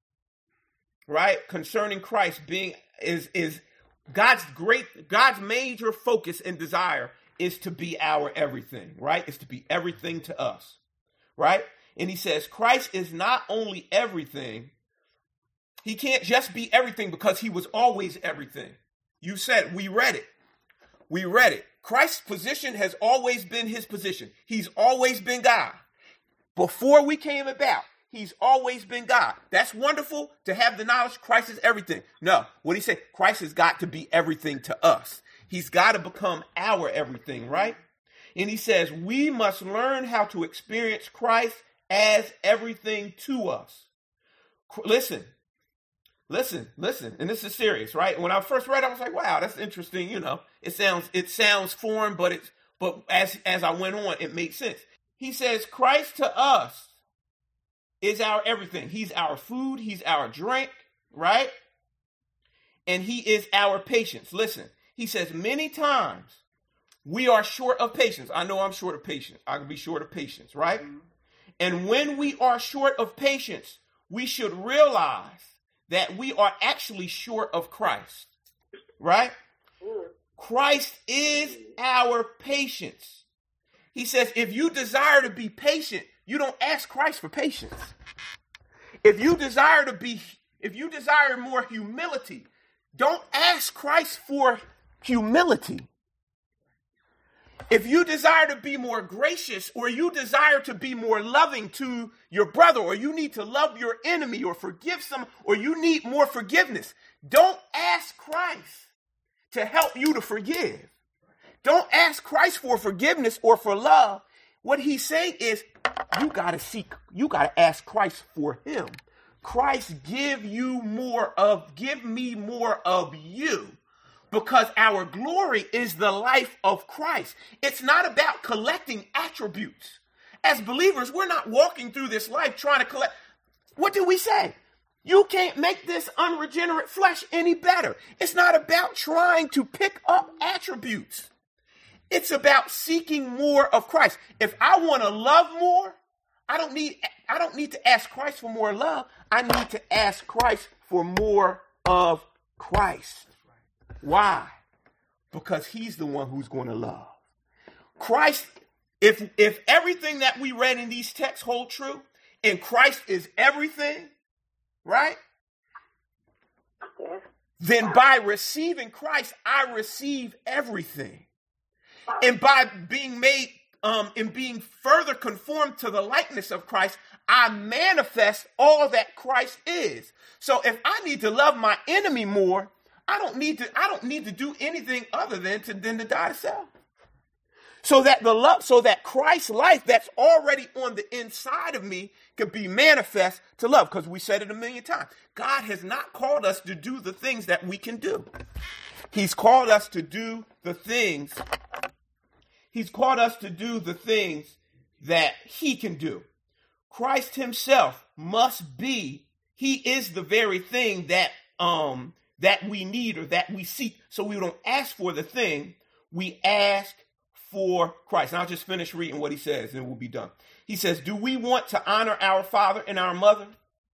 right, concerning Christ being is is God's great, God's major focus and desire is to be our everything, right? It's to be everything to us, right? And he says Christ is not only everything. He can't just be everything because he was always everything. You said, we read it. We read it. Christ's position has always been his position. He's always been God. Before we came about, he's always been God. That's wonderful to have the knowledge Christ is everything. No, what he said, Christ has got to be everything to us. He's got to become our everything, right? And he says, we must learn how to experience Christ as everything to us. Listen. Listen, listen, and this is serious, right? When I first read it, I was like, wow, that's interesting. You know, it sounds, it sounds foreign, but it's, but as, as I went on, it made sense. He says, Christ to us is our everything. He's our food. He's our drink, right? And he is our patience. Listen, he says many times we are short of patience. I know I'm short of patience. I can be short of patience, right? Mm-hmm. And when we are short of patience, we should realize that we are actually short of Christ, right? Christ is our patience. He says, if you desire to be patient, you don't ask Christ for patience. If you desire to be, if you desire more humility, don't ask Christ for humility. If you desire to be more gracious, or you desire to be more loving to your brother, or you need to love your enemy or forgive some, or you need more forgiveness, don't ask Christ to help you to forgive. Don't ask Christ for forgiveness or for love. What he's saying is you got to seek, you got to ask Christ for him. Christ, give you more of, give me more of you. Because our glory is the life of Christ. It's not about collecting attributes. As believers, we're not walking through this life trying to collect. What do we say? You can't make this unregenerate flesh any better. It's not about trying to pick up attributes. It's about seeking more of Christ. If I want to love more, I don't need, I don't need to ask Christ for more love. I need to ask Christ for more of Christ. Why? Because he's the one who's going to love. Christ, if if everything that we read in these texts hold true, and Christ is everything, right? Yes. Then by receiving Christ, I receive everything. And by being made, um, and being further conformed to the likeness of Christ, I manifest all that Christ is. So if I need to love my enemy more, I don't need to, I don't need to do anything other than to, than to die to self. So that the love, so that Christ's life that's already on the inside of me can be manifest to love. Because we said it a million times. God has not called us to do the things that we can do. He's called us to do the things. He's called us to do the things that he can do. Christ himself must be, he is the very thing that, um, that we need or that we seek. So we don't ask for the thing, we ask for Christ. And I'll just finish reading what he says and we'll be done. He says, do we want to honor our father and our mother?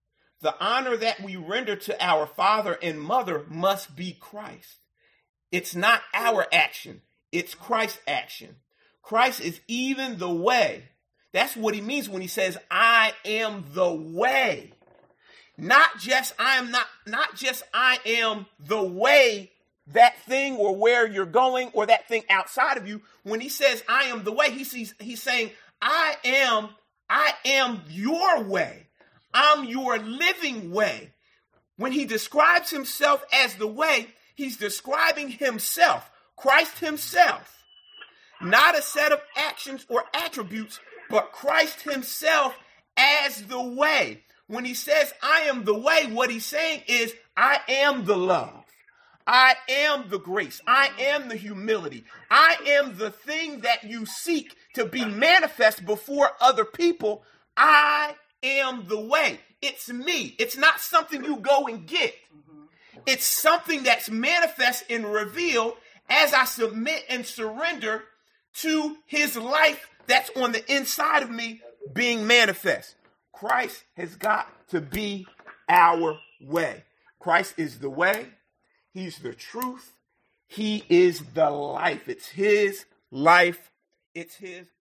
The honor that we render to our father and mother must be Christ. It's not our action. It's Christ's action. Christ is even the way. That's what he means when he says, I am the way. Not just I am not, not just I am the way, that thing or where you're going or that thing outside of you. When he says I am the way, he sees, he's saying I am, I am your way. I'm your living way. When he describes himself as the way, he's describing himself, Christ himself, not a set of actions or attributes, but Christ himself as the way. When he says, I am the way, what he's saying is, I am the love. I am the grace. I am the humility. I am the thing that you seek to be manifest before other people. I am the way. It's me. It's not something you go and get. It's something that's manifest and revealed as I submit and surrender to his life that's on the inside of me being manifest. Christ has got to be our way. Christ is the way. He's the truth. He is the life. It's his life. It's his